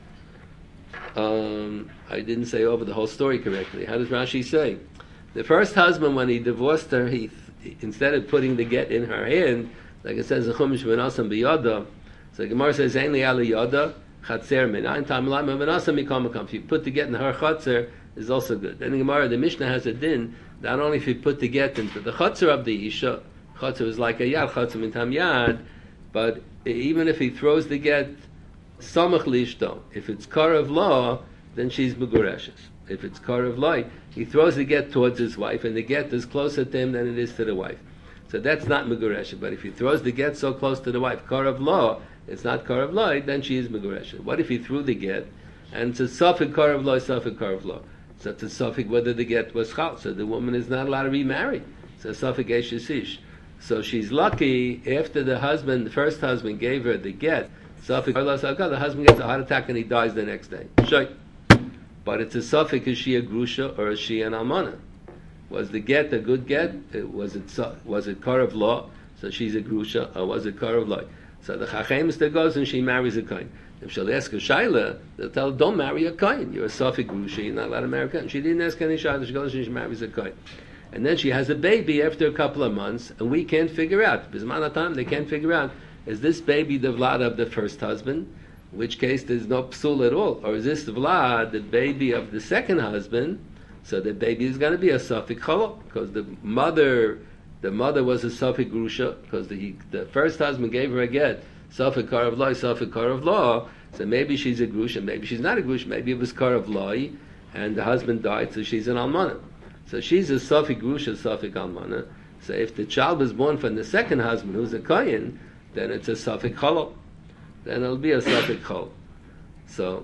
I didn't say over the whole story correctly. How does Rashi say? The first husband, when he divorced her, he instead of putting the get in her hand, like it says in Chumash V'nasam B'yoda, so the Gemara says, Ein li ala yoda, chatzer minayin tamilam v'nasam mikam makam. If you put the get in her chatzer, is also good. Then the Gemara, the Mishnah has a din, not only if you put the get into the chatzer of the Isha, chatzer is like a yad, chatzer mintam yad, but even if he throws the get samach lishto, if it's karav law, then she's megureshes. If it's karav law, he throws the get towards his wife, and the get is closer to him than it is to the wife. So that's not megureshes. But if he throws the get so close to the wife, karav law, it's not karav law, then she is megureshes. What if he threw the get, and it's a safek karav law, safek karav law? So it's a safek whether the get was chal. So the woman is not allowed to remarry. So safek eshesish. So she's lucky after the first husband gave her the get. Safek the husband gets a heart attack and he dies the next day. But it's a safek, is she a grusha or is she an almana? Was the get a good get? Was it karav law? So she's a grusha, or was it karav law? So the chachem that goes and she marries a kohen. If she'll ask a shaila, they'll tell her, don't marry a kohen. You're a safek grusha, you're not allowed to marry a kohen. She didn't ask any shaila, she goes and she marries a kohen. And then she has a baby after a couple of months, and we can't figure out. Bisman HaTanaim, they can't figure out, is this baby the vlad of the first husband? In which case there's no psul at all. Or is this the vlad, the baby of the second husband? So the baby is going to be a safek cholol, because the mother was a safek grusha, because the first husband gave her a get, safek karav loy, safek karav law. So maybe she's a grusha, maybe she's not a grusha, maybe it was karav loy, and the husband died, so she's an almana. So she's a safek grusha, safek almana. So if the child was born from the second husband, who's a kohen, then it's a safek cholol. Then it'll be a safek chol. So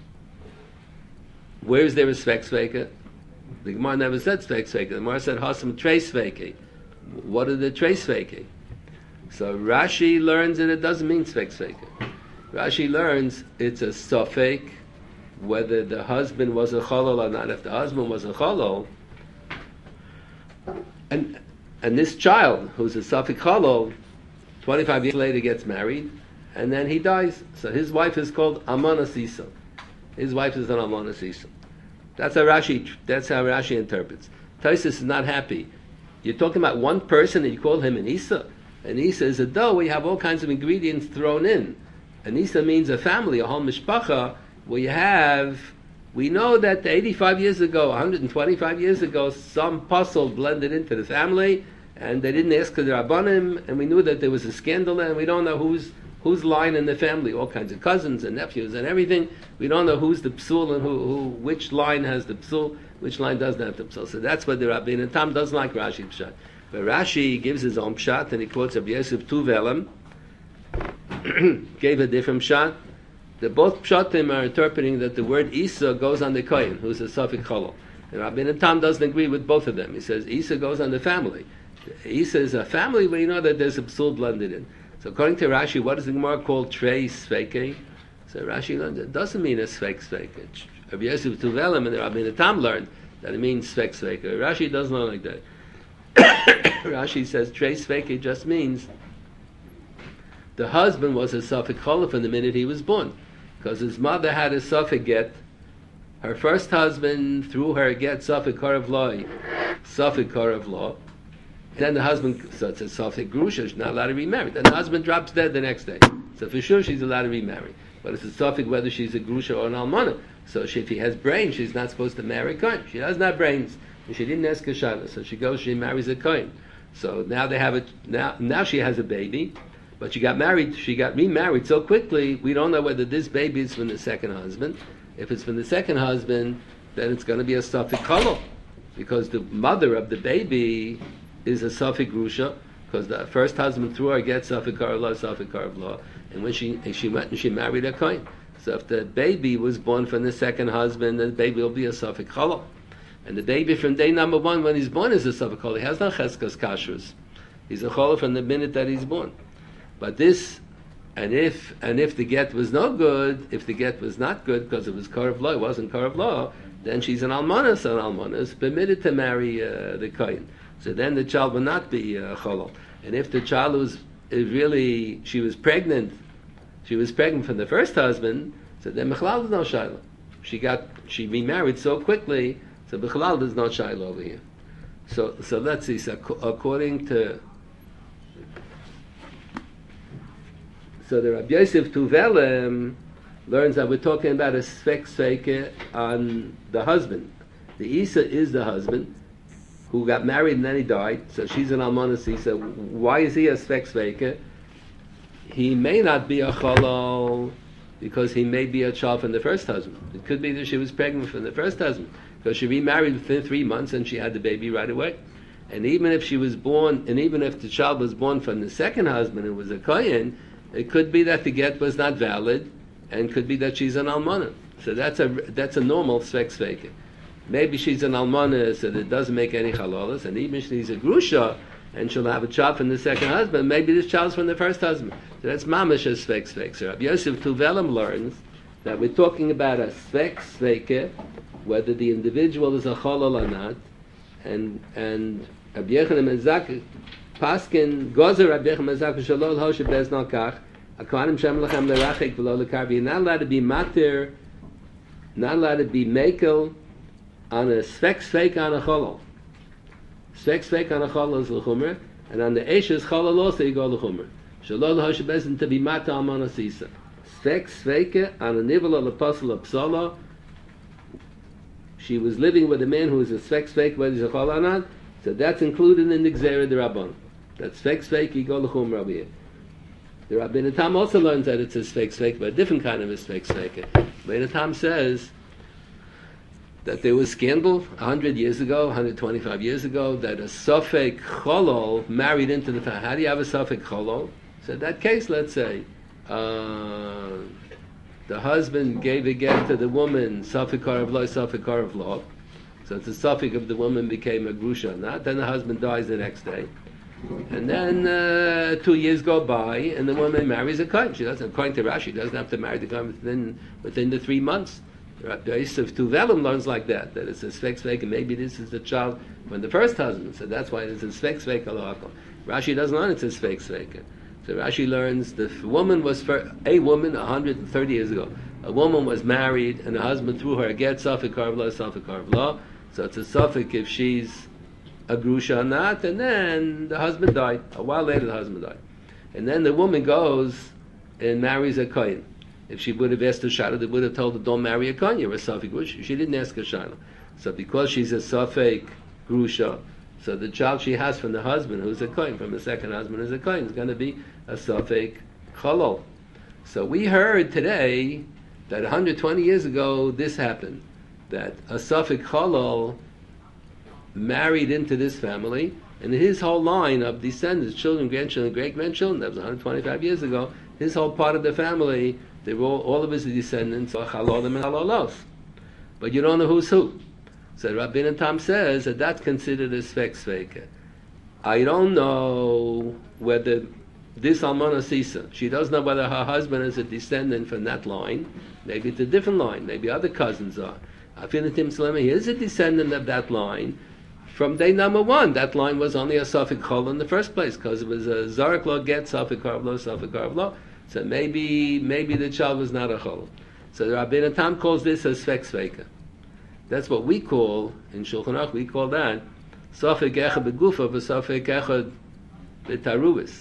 where is there a svek sveka? The Gemara never said svek sveka. The Gemara said hasam trei sveke. What are the trei sveke? So Rashi learns that it doesn't mean svek sveka. Rashi learns it's a safek whether the husband was a cholol or not. If the husband was a cholol, and this child who's a safek cholol, 25 years later gets married, and then he dies. So his wife is called Almanas Isa. His wife is an Almanas Isa. That's how Rashi interprets. Taisus is not happy. You're talking about one person and you call him an Isa. An Isa is a dough where you have all kinds of ingredients thrown in. An Isa means a family, a whole mishpacha, where you have, we know that 85 years ago, 125 years ago, some puzzle blended into the family, and they didn't ask the Rabbanim, and we knew that there was a scandal, and we don't know whose line in the family, all kinds of cousins and nephews and everything. We don't know who's the psul and which line has the psul, which line doesn't have the psul. So that's what the Rabbeinu Tam doesn't like Rashi pshat. But Rashi gives his own pshat, and he quotes Rabbi Yosef Tuvelim, gave a different pshat. The both pshatim are interpreting that the word Isa goes on the kohen, who's a Safik Cholol. And Rabbeinu Tam doesn't agree with both of them. He says Isa goes on the family. Isa is a family where you know that there's a psul blended in. So according to Rashi, what does the Gemara call trei sveke? So Rashi learns it doesn't mean a svek sveke. Rabbi Yosef Tuvelim and the Rabbeinu Tam learned that it means svek sveke. Rashi doesn't learn like that. Rashi says trei sveke just means the husband was a Safik Cholol from the minute he was born, because his mother had a Safik get. Her first husband through her get Safik Korav Law. Then the husband, so it's a Safik Grusha, she's not allowed to remarry. Then the husband drops dead the next day. So for sure she's allowed to remarry. But it's a Safik whether she's a Grusha or an Almana. So if he has brains, she's not supposed to marry a Kohen. She doesn't have brains. And she didn't ask a Shaila. So she goes, she marries a Kohen. So now they have now she has a baby. But she got remarried so quickly, we don't know whether this baby is from the second husband. If it's from the second husband, then it's going to be a Safik Cholol. Because the mother of the baby is a Safik Grusha, because the first husband through her gets Safik Korav Law, and when she went and she married a Kohen. So if the baby was born from the second husband, then the baby will be a Safik Cholol. And the baby from day number one, when he's born, is a Safik Cholol. He has no Cheskas Kashrus. He's a Cholol from the minute that he's born. But this, and if the get was no good, if the get was not good because it was Korav Law, it wasn't Korav Law, then she's an Almana, so an Almana is permitted to marry the Kohen. So then the child will not be Cholol. And if the child was she was pregnant from the first husband, so then Bechlal is no Shiloh. She remarried so quickly, so Bechlal is no Shiloh over here. So let's see, so according to so the Rabbi Yosef Tuvelim learns that we're talking about a svek sveke on the husband. The Isa is the husband who got married and then he died, so she's an Almanas Isa. Why is he a svek sveke? He may not be a Cholol because he may be a child from the first husband. It could be that she was pregnant from the first husband because she remarried within 3 months and she had the baby right away. And even if she was born, and even if the child was born from the second husband and was a Kohen, it could be that the get was not valid, and could be that she's an almana. So that's a normal svek sveke. Maybe she's an almana, so that it doesn't make any halalas, and even if she's a grusha, and she'll have a child from the second husband, maybe this child's from the first husband. So that's mamash a svek sveke. So Rabbi Yosef Tuvelim learns that we're talking about a svek sveke, whether the individual is a cholol or not, and Rabbi Yochanan ben Zakkai Paskin gozer Rabbi Yochanan ben Zakkai shalol hoshe beznal kach akvanim shem lechem lerachik v'lo lekarvi. You're not allowed to be matir, not allowed to be mekel on a svek svek on a cholol. Svek svek on a cholol is l'chumer, and on the eshes cholol also you go l'chumer. Shalol hoshe bezn to be matir almana sisa. Svek sveke on a nivel of apostle of psala. She was living with a man who is a svek svek, whether he's a chol or not, so that's included in the Gzera de Rabban. That's svek svek, yigol l'chum rabbi. The Rabbeinu Tam also learns that it's a svek svek, but a different kind of a svek svek. Rabbeinu Tam says that there was scandal 100 years ago, 125 years ago, that a safek cholol married into the family. How do you have a safek cholol? So in that case, let's say, the husband gave a get to the woman, Safik Korav Law, Safik Korav Law. So it's a Safik if the woman became a Grusha or not. Then the husband dies the next day. And then 2 years go by, and the woman marries a Kohen. She doesn't, according to Rashi, doesn't have to marry the Kohen within the 3 months. Rabbi Yosef Tuvelim learns like that it's a Svek Svek, and maybe this is the child from the first husband. So that's why it's a Svek Svek. Rashi doesn't learn it's a Svek Svek. So Rashi learns the woman was a woman 130 years ago. A woman was married and the husband threw her a get, Safek Karvla, Safek Karvla. So it's a Safek if she's a Grusha or not, and then the husband died. A while later the husband died. And then the woman goes and marries a Kohen. If she would have asked a Shaila, they would have told her, don't marry a Kohen, you're a Safek Grusha. She didn't ask a Shaila. So because she's a Safek Grusha, so the child she has from the husband, who's a Kohen, from the second husband who's a Kohen, is going to be a Safek Chalal. So we heard today that 120 years ago this happened, that a Safek Chalal married into this family, and his whole line of descendants, children, grandchildren, great-grandchildren, that was 125 years ago, his whole part of the family, they were all of his descendants are Chalalim and Halalos. But you don't know who's who. So Rabbeinu Tam says that that's considered a Sfek Sveka. I don't know whether this Almana Sisa, she doesn't know whether her husband is a descendant from that line. Maybe it's a different line. Maybe other cousins are. Afinatim Salema, he is a descendant of that line. From day number one, that line was only a Safek Chol in the first place, because it was a Zarek Lo Get, Safek Karvlo, Safek Karvlo. So maybe the child was not a Chol. So the Rabbeinu Tam calls this a Sfek Sveka. That's what we call, in Shulchan Aruch, we call that Safek Echad Begufa v'Safek Echad B'Taruvis.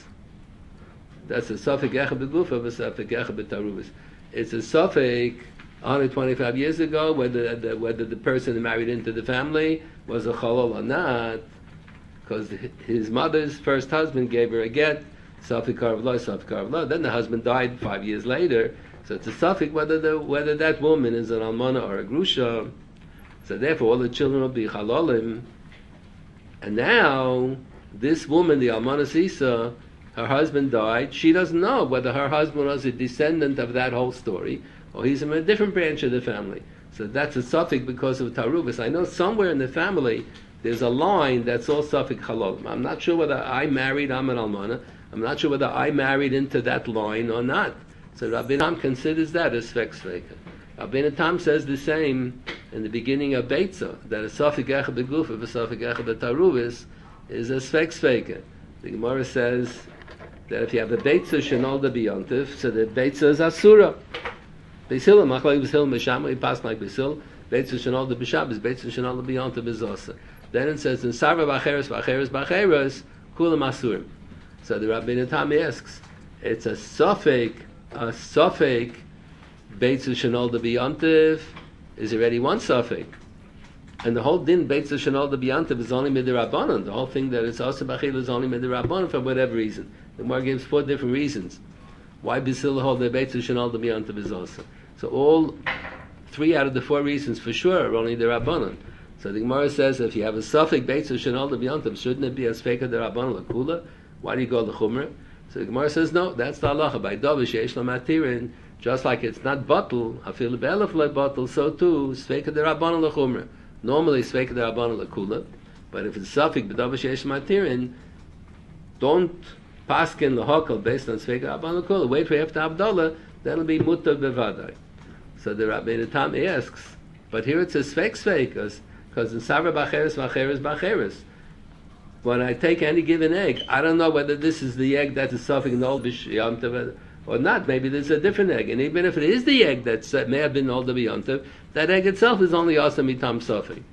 That's a Safek Echad Begufa v'Safek Echad B'Taruvis. It's a Safek 125 years ago, whether the person who married into the family was a Chalal or not, because his mother's first husband gave her a get, Safek Karvlo, Safek Karvlo. Then the husband died 5 years later, so it's a Safek whether that woman is an Almana or a Grusha. So therefore all the children will be Chalalim. And now, this woman, the Almana Sisa, her husband died. She doesn't know whether her husband was a descendant of that whole story, or he's from a different branch of the family. So that's a Safek because of Tarubis. I know somewhere in the family there's a line that's all Safek Chalalim. I'm not sure whether I married Aman Almana. I'm not sure whether I married into that line or not. So Rabbeinu Tam considers that as Sfek Sveka. Rabbeinu Tam says the same in the beginning of Beitza, that a Safek Echad Begufa, a Safek Echad B'Taruvis is a Sfek Sveka. The Gemara says that if you have a Beitza Shenolda B'Yontif, so the Beitza is Asura. Beis Hillel, Machlek Beis Hillel, Meshama, he passed like Beis Hillel, Beitza Shenolda B'Shabbos, Beitza Shenolda B'Yontif is Osa. Then it says, in Sarva B'Acheres, Kulam Asurim. So the Rabbeinu Tam asks, it's a Safek Beitza Shenolda B'Yontif is already one Safek. And the whole din Beitza Shenolda B'Yontif is only Midirabbanan. The whole thing that it's also B'Achil is only Midirabbanan for whatever reason. The Gemara gives 4 different reasons why Basil hold the Beitza Shenolda B'Yontif is also. So all 3 out of the 4 reasons for sure are only the Rabbanan. So the Gemara says if you have a Safek Beitza Shenolda B'Yontif, shouldn't it be a Sfeka the Rabbanan L'Kula? Why do you go to Chumrah? So the Gemara says no, that's the halacha. By Dovish Yesh Lo Matirin, just like it's not bottle, Hafil Be'elef Le bottle, so too Sfeka the Rabbanan L'Chumrah. Normally Sfeka the Rabbanan L'Kula, but if it's Safek B'Dovish Yesh Lo Matirin, don't paskin the hokal based on Sfeka Rabbanan L'Kula. Wait for after Abdullah, that'll be Mutar Bevadai. So the Rabbeinu Tam asks, but here it says Sfek, because in Sarva B'Acheres, when I take any given egg, I don't know whether this is the egg that is Safek Nol B'Yontif or not. Maybe there's a different egg. And even if it is the egg that may have been Nol B'Yontif, that egg itself is only Asa Mitam Safek.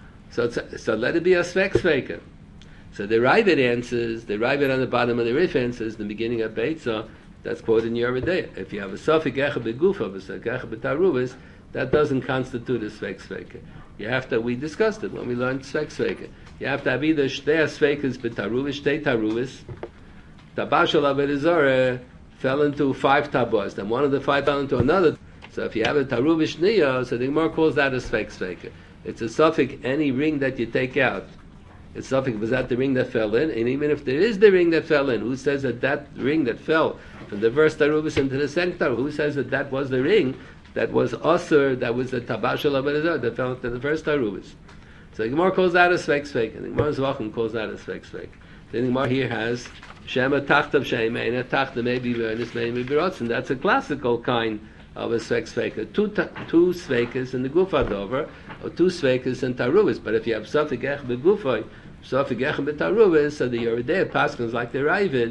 So let it be a Sfek. So the Ravid answers, the Ravid on the bottom of the Rif answers, the beginning of Beitza, that's quoted in Yoreh De'ah. If you have a Safek Echad B'Gufa, a Safek Echad B'Taruvis, that doesn't constitute a Sfek. You have to, we discussed it when we learned Sfek. You have to have either Shtei Sfekas B'Taruvis, Shtei Taruvis. Tabah Shel Avodah Zarah fell into 5 tabas, then one of the 5 fell into another. So if you have a Taruvis Shniya, so the Gemara calls that a Sfek. It's a Safek, any ring that you take out. It's Safek, was that the ring that fell in? And even if there is the ring that fell in, who says that that ring that fell from the first Taruvis into the second Taruvis, who says that that was the ring that was Asur, that was the Tabah Shel Avodah Zarah that fell into the first Taruvis? So the Gemara calls that a Sfek, and the Gemara Zvachim calls that a Sfek. Then the Gemara here has Shema Tachtav Shemeina, Tachta maybe Vernis, maybe Birotzen. That's a classical kind of a Sfek. Two Sfekas in the Gufa Dover, or 2 Sfekas in Taruvis. But if you have Safek Ech Begufay, Safek Ech B'Taruvis, so the Yoreh De'ah Paskins like the Ravid,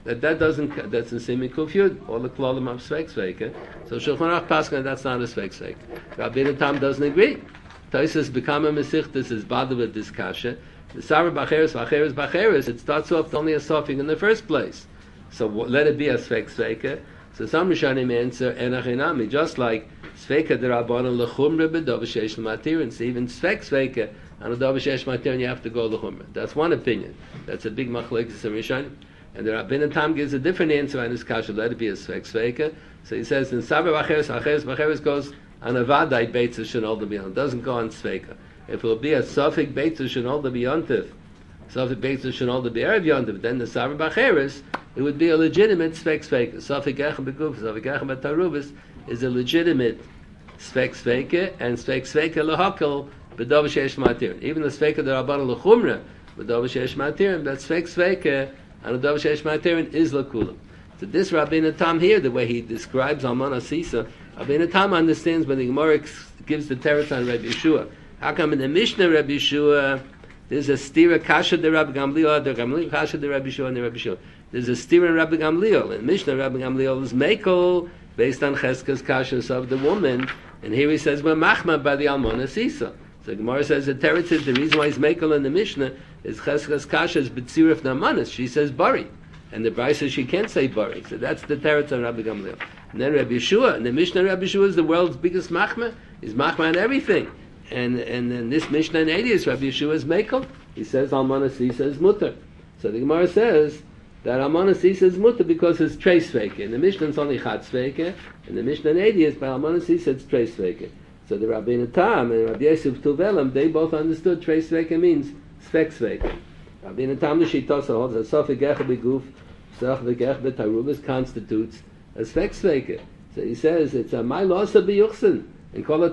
That doesn't, that's in Simi Kufyud, all the Klolim of Svek Sveka. So Shulchan Aruch Paskin, that's not a Svek Sveka. Rabbeinu Tam doesn't agree. Taisus become a Mesichtas is bothered with this kasha. The Sarah Bacheres, it starts off only a Sofik in the first place. So let it be a Svek Sveka. So some Rishonim answer, Enachinami, just like Sveka derabbanan lechumra b'dovashesh l'matirin. So even Svek Sveka, on a dovashesh matirin, you have to go lechumra. That's one opinion. That's a big machlekes in Rishonim. And the Rabbeinu Tam gives a different answer on this kasha. Let it be a Svek Sveka. So he says, in Sarah Bacheres goes on a Vadai Beitzah Shenolda B'Yontif. It doesn't go on Sveka. If it will be a Sofik Beitzah Shenolda B'Yontif, Sofik Beitzah Shenolda B'Erev Yontif, then the Sarah Bacheres, it would be a legitimate Svek Sveka. Sofik Echem B'Guf, Sofik Echem B'Tarubis is a legitimate Svek Sveka, and Svek Sveka L'Hakel B'Dov Shesh Matirin. Even the Sveka D'Rabbanan L'Chumra B'Dov Shesh Matirin, that Svek Sveka and the Dov Shesh Matirin is L'Kulam. So this Rabbeinu Tam here, the way he describes Almana Sisa, Rabbeinu Tam understands when the Gemara gives the teretz on Rabbi Yeshua. How come in the Mishnah Rabbi Yeshua there's a stira kasha de Rabbi Gamliel, the Gamliel kasha de Rabbi Yeshua, and the Rabbi Yeshua. There's a stira in Rabbi Gamliel. In Mishnah Rabbi Gamliel is mekel based on Cheskas kashas of the woman, and here he says we're machma by the Almana Sisa. So Gemara says the teretz is the reason why he's mekel in the Mishnah is Cheskas kashas b'tzirif namanis. She says bari. And the Bryce says she can't say bari. So that's the teretz on Rabbi Gamliel. And then Rabbi Yeshua, and the Mishnah Rabbi Yeshua is the world's biggest machma. He's machma on everything. And then this Mishnah in 80 is Rabbi Yeshua is mekel. He says Almana Sisa is mutter. So the Gemara says that Almana Sisa is mutter because it's trace fake. In the Mishnah it's only chatz fake. And the Mishnah in 80 is by Almana Sisa it's trace fake. So the Rabbeinu Tam and Rabbi Yosef Tuvelam, they both understood trace fake means spek fake. Rabbeinu Tam the Shittosa holds a Sofik Echel B'Guf, Sofik Echel B'Tarubis constitutes a spek fake. So he says it's a my loss of B'Yuchsin. In Kol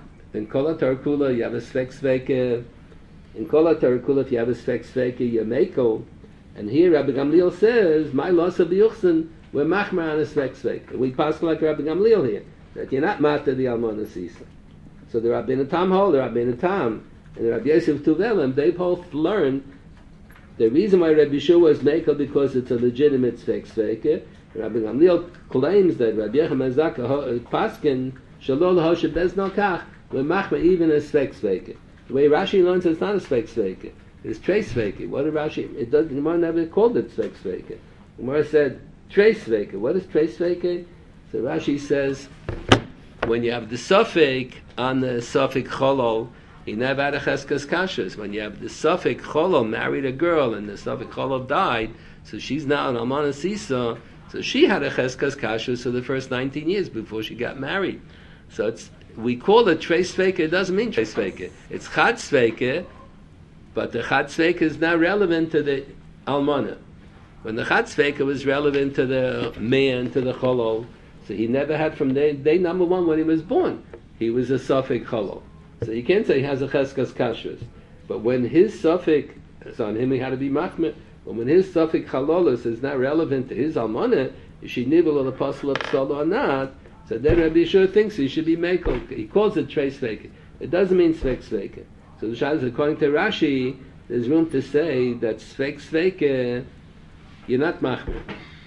HaTarkula you have a spek fake. In Kol HaTarkula if you have a spek fake you mekel. And here Rabbi Gamliel says my loss of B'Yuchsin we're machmer on a spek fake. We pass like Rabbi Gamliel here that you're not matter the Almana Sisa. So the Rabbeinu Tam hold, the Rabbeinu Tam and the Rabbi Yosef Tuvelim, they both learned the reason why Rabbi Yeshua was mekel because it's a legitimate spek fake. Rabbi Gamliel claims that Rabbi Yechim Azaka Paskin Shalol Hoshe Beznal Kach we're machmer even a spek fake. The way Rashi learns it's not a spek fake. It's trace fake. What did Rashi? It does. The Gemara never called it spek fake. The Gemara said trace fake. What is trace fake? So Rashi says when you have the suffix on the suffix cholol, you never had a cheskas kashas. When you have the suffix cholol married a girl and the suffix cholol died, so she's now an almana sisa. So she had a cheskas kashas for the first 19 years before she got married. So we call it trace fake. It doesn't mean trace fake. It's chad fake, but the chad fake is not relevant to the almana. When the chad fake was relevant to the man, to the cholol. So he never had from day number one when he was born. He was a suffix cholol. So you can't say he has a cheskas kashrus. But when his suffix is on him, he had to be machmir. But when his suffix chololus is not relevant to his almanah, is she nibble or apostle of psal or not? So then Rabbi Yeshua thinks he should be mekel. He calls it trace fake. It doesn't mean svek sveke. So the Shas, according to Rashi, there's room to say that svek sveke, you're not machmir.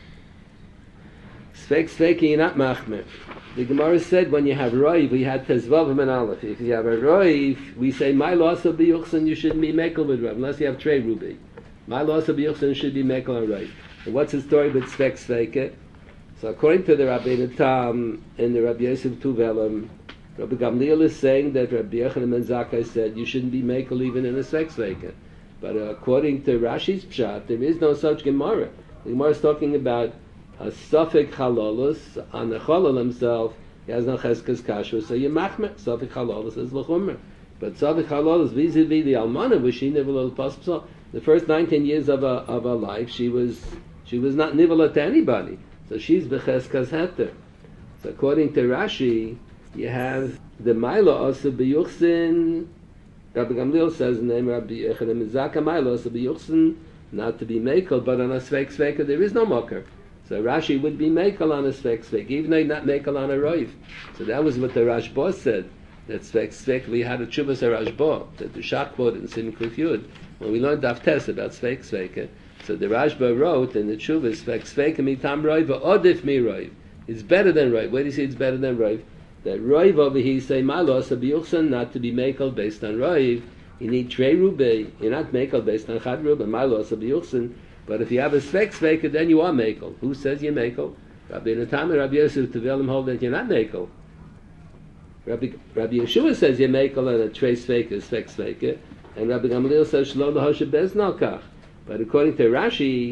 Svek sveke, you're not machmir. The Gemara said when you have roiv, we had tezvav and aleph. If you have a roiv, we say my loss of biyuchsin, you shouldn't be mekel with roiv unless you have trey ruby. My loss of biyuchsin should be mekel on roiv. And what's the story with svek sveke? So according to the Rabbeinu Tam and the Rabbi Yosef Tuvelim, Rabbi Gamliel is saying that Rabbi Yochanan ben Zakkai said you shouldn't be mekel even in a svek sveke. But according to Rashi's pshat, there is no such Gemara. The Gemara is talking about a suffix halolus on the cholol himself. He has no cheskas kashrus, so you machmer. Suffix halolus is l'chumr. But suffix halolus vis-a-vis the almana, which she never will possible. The first 19 years of her life, she was not nivala to anybody. So she's b'cheskas heter. So according to Rashi, you have the Maila also b'yuchsin. Rabbi Gamliel says in the name of Rabbi Yochanan ben Zakkai, Maila also b'yuchsin, not to be mekel, but on a svek sveka there is no mocker. So Rashi would be mekel on a svek svek, even though he's not mekel on a roiv. So that was what the Rashba said. That svek svek we had a chuvas a Rashba that the Shachbod and Sim Kuf Yud. When we learned Daf Tes about svek sveka, So the Rashba wrote in the Tshuva, Sveka mitam roiv odif mi roiv. It's better than roiv. Where do you see it's better than roiv? That roiv over here say malos abiyuchsan, not to be makel based on roiv. You need trei rubei. You're not makel based on chad rubei. Malos abiyuchsan. But if you have a sveka, then you are makel. Who says you're makel? Rabbi Natan and Rabbi Yosef Tevilim hold that you're not makel. Rabbi Yeshua says you're makel and a trei sveka is sveka, and Rabbi Gamliel says shlo lahoshe beznalkach. But according to Rashi,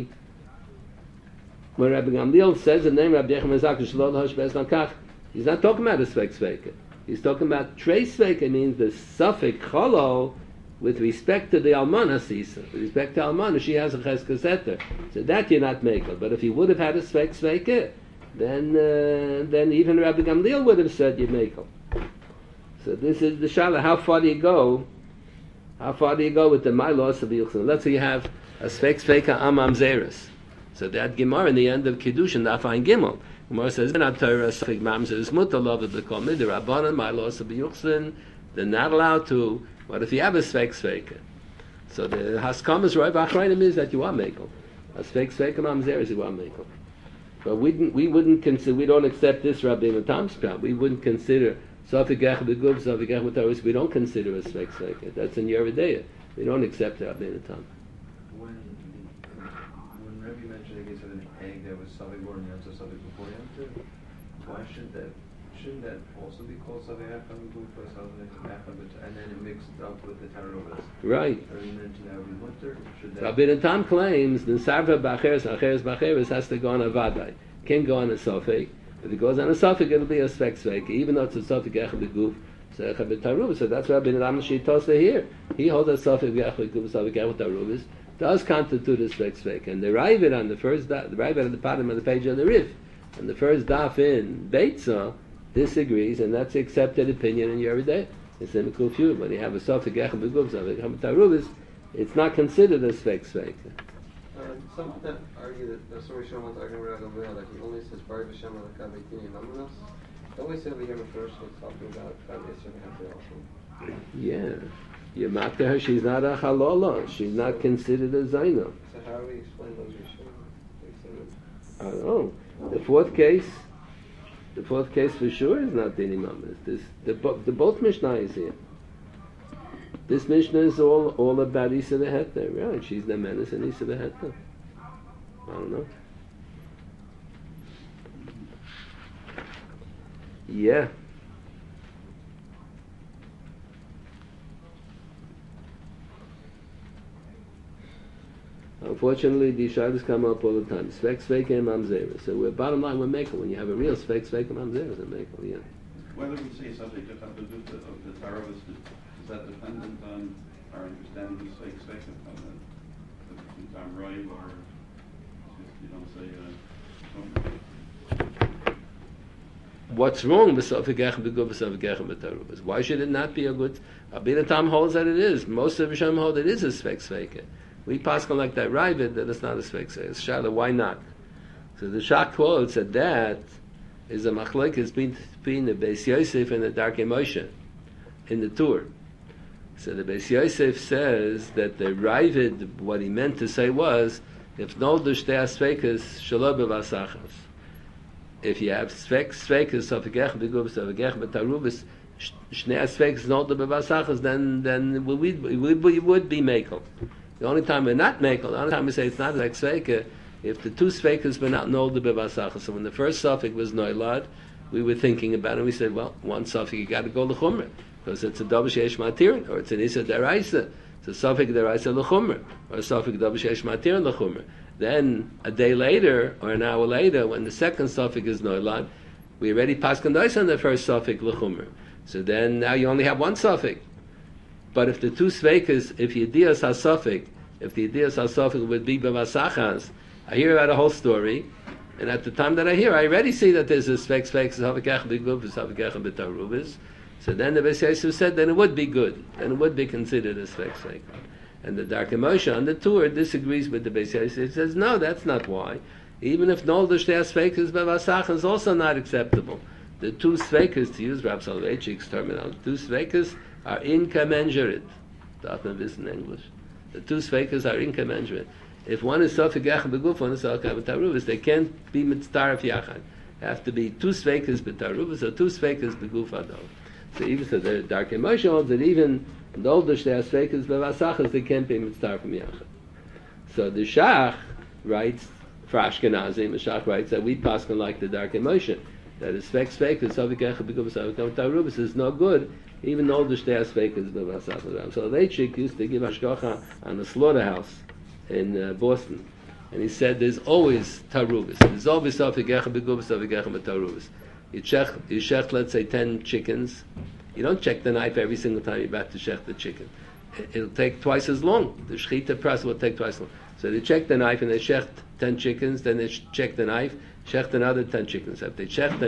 when Rabbi Gamliel says the name Rabbi Yechim Azak shlo lahoshe beznalkach, he's not talking about a sveka. He's talking about trei sveka, means the suffix cholo with respect to the almana sisa. With respect to almana, she has a cheskes eter. So that you're not makel. But if he would have had a sveka, then even Rabbi Gamliel would have said you're makel. So this is the shala. How far do you go? How far do you go with the mylos of Yuchsin? Let's say you have a sveka amam zeres. So that Gemara in the end of Kiddushin, Dafai Gimel, Gemara says, "Not Torah svek mamzeres mutar love of the komi the rabbanon mylos of Yuchsin." They're not allowed to. What if you have a sveka? So the haskamas roiv achrayim is that you are makel. A sveka mamzeres you are makel. But we wouldn't consider. We don't accept this Rabbi Natam's prat. We wouldn't consider. Safigach beguf, safigach b'taros. We don't consider a sveka. That's in Yeridea. We don't accept Rabbi Natam. When Rabbi mentioned the case of an egg that was safig born and also safig before Yom Tov, why shouldn't that also be called safigach beguf or safigach and then it mixed up with the taroros? Right. Rabbi mentioned that would be mutter. Should that? Rabbi Natam claims the sarva b'acheres has to go on a vadai. Can't go on a safig. If it goes on a suffix, it'll be a sveka, even though it's a suffix echad beguf, so that's why Rabbi Natam Shitosa here. He holds a suffix echad beguf, suffix echad tarubis, does constitute a sveka. And the Ravid on the first daf, the Ravid at the bottom of the page of the Rif, and the first daf in Beitza disagrees, and that's the accepted opinion in Yeridei. It's in the Kufiyud. When you have a suffix echad beguf, suffix echad tarubis, it's not considered a sveka. Some that argue that the story Shlomo was arguing with Rabbi that he only says Baruch Hashem Alakavitini Namanos. Don't we say over here in the first it's talking about also? Yeah. You matter her, she's not a halola. She's not considered a zaina. So how do we explain those Rishon? I don't know. The fourth case for sure is not Dini Mamas. The both Mishnah is here. This Mishnah is all about Isa the Heter, right? She's the menace and Isa the Heter. I don't know. Yeah. Unfortunately, these shadows come up all the time. Sveka and mamzeres. So we're bottom line, we're makel. When you have a real sveka and mamzeres, we're makel. Yeah. Whether we say subject of the Tarovis, is that dependent on our understanding of sveka in time right, or you don't say What's wrong with Safigach Beguf Safigach Betarubas? Why should it not be a good? Abin Tam holds that it is. Most of Rishonim hold it is a sveka. We pass on like that Ravid that it's not a sveka. It's shala. Why not? So the Shach quotes that is a machlekes between the Beis Yosef and the Darkei Moshe in the Tur. So the Beis Yosef says that the Ravid, what he meant to say was, if noldu shtei asvekas shelo bevasachas. If you have svekas safigach beguf safigach betarubis shnei asvekas noldu bevasachas, then we would be makel. The only time we're not makel, the only time we say it's not like sveka, if the two svekas were not noldu bevasachas. So when the first suffix was noilad, we were thinking about it, and we said, well, one suffix you got to go l'chumrah, because it's a davar sheyesh matirin, or it's an isa deraisa. It's a suffix deraisa l'chumrah, or a suffix davar sheyesh matirin l'chumrah. Then a day later or an hour later, when the second suffix is noilad, we already paskandois on the first suffix l'chumrah. So then now you only have one suffix. But if the two svekas, if the idiyas ha-suffix would be b'vasachas, I hear about a whole story, and at the time that I hear, I already see that there's a svek safigach beguf safigach betarubis. So then the Beis Yosef said, then it would be good, then it would be considered a svek. And the Darkei Moshe on the Tur disagrees with the Beis Yosef. He says, no, that's not why. Even if noldu shtei svekas b'vasachas is also not acceptable. The two svekas, to use Rav Soloveitchik's terminology, two svekas are incommensurate. Dartmouth is in English. The two svekas are incommensurate. If one is Safek Echad Beguf, one is Safek Echad B'Taruvus, they can't be Mitzdaref Yachad. Have to be two Sveikas B'Taruvus or two Sveikas Beguf Adol. So even so, the Darkei Moshe holds that even in the older Shtei Sveikas B'Vasachas, they can't be Mitzdaref Yachad. So the Shach writes, for Ashkenazim, the Shach writes that we paskin like the Darkei Moshe, that is Sveikas, Safek Echad Beguf, Safek Echad B'Taruvus is no good, even though the Shtei Sveikas B'Vasachas. So the Leitchik used to give Hashgacha on a slaughterhouse in Boston, and he said there's always tarubis. There's always Safek Echad Beguf, Safek Echad B'Taruvus. You shech, let's say 10 chickens. You don't check the knife every single time you're about to shech the chicken. It'll take twice as long. The shechita process will take twice as long. So they check the knife and they shech 10 chickens, then they check the knife, shech another 10 chickens. If they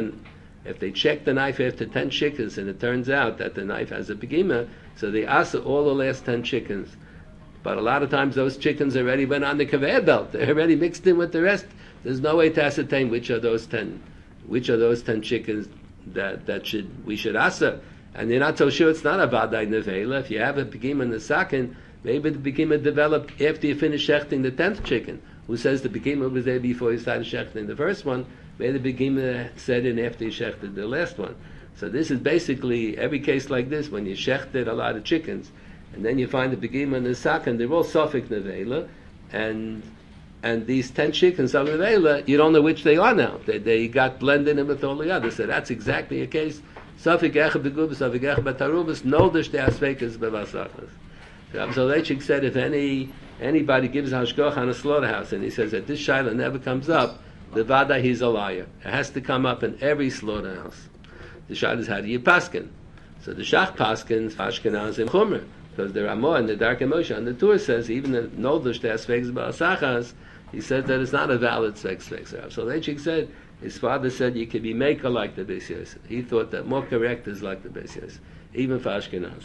check the knife after 10 chickens and it turns out that the knife has a begima, so they asa all the last 10 chickens. But a lot of times those chickens already went on the conveyor belt. They're already mixed in with the rest. There's no way to ascertain which are those 10 chickens that we should asa. And you're not so sure it's not a vaday nevela. If you have a begima in the sakin, maybe the begima developed after you finish shechting the 10th chicken. Who says the begima was there before you started shechting the first one? Maybe the begima set in after you shechted the last one. So this is basically every case like this, when you shechted a lot of chickens, and then you find the begima in the sakin, they're all safek nevela, and these 10 chickens of nevela, you don't know which they are now. They got blended in with all the others. So that's exactly a case. Safek Echad Beguf, Safek Echad B'Taruvus, no the Shtei Sveikas B'Vasachas. So Leitchik said if anybody gives hashgach on a slaughterhouse and he says that this shaila never comes up, the vada he's a liar. It has to come up in every slaughterhouse. The shaila is how do you paskin? So the shach paskins Ashkenazim Chumrah, because the Ramah and the Darkei Moshe on the tour says even the no the Shtei Sveikas B'Vasachas, he said that it's not a valid Sveikas. So Leitchik said his father said you could be maker like the Beis Yosef. He thought that more correct is like the Beis Yosef, even for Ashkenaz.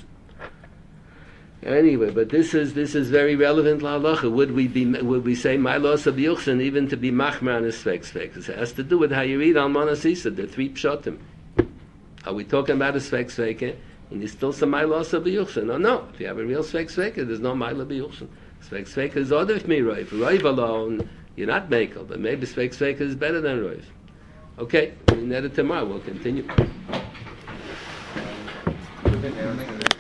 Anyway, but this is very relevant la halacha. Would we say my loss of Yuchsin even to be machmer on his svek? It has to do with how you read Almana Sisa, the 3 pshatim. Are we talking about a svek and you still say my loss of Yuchsin? No. If you have a real svek, there's no my loss of Yuchsin. Svek is other if me roiv. Roiv alone, you're not makel, but maybe svek is better than roiv. Okay, in tomorrow we'll continue.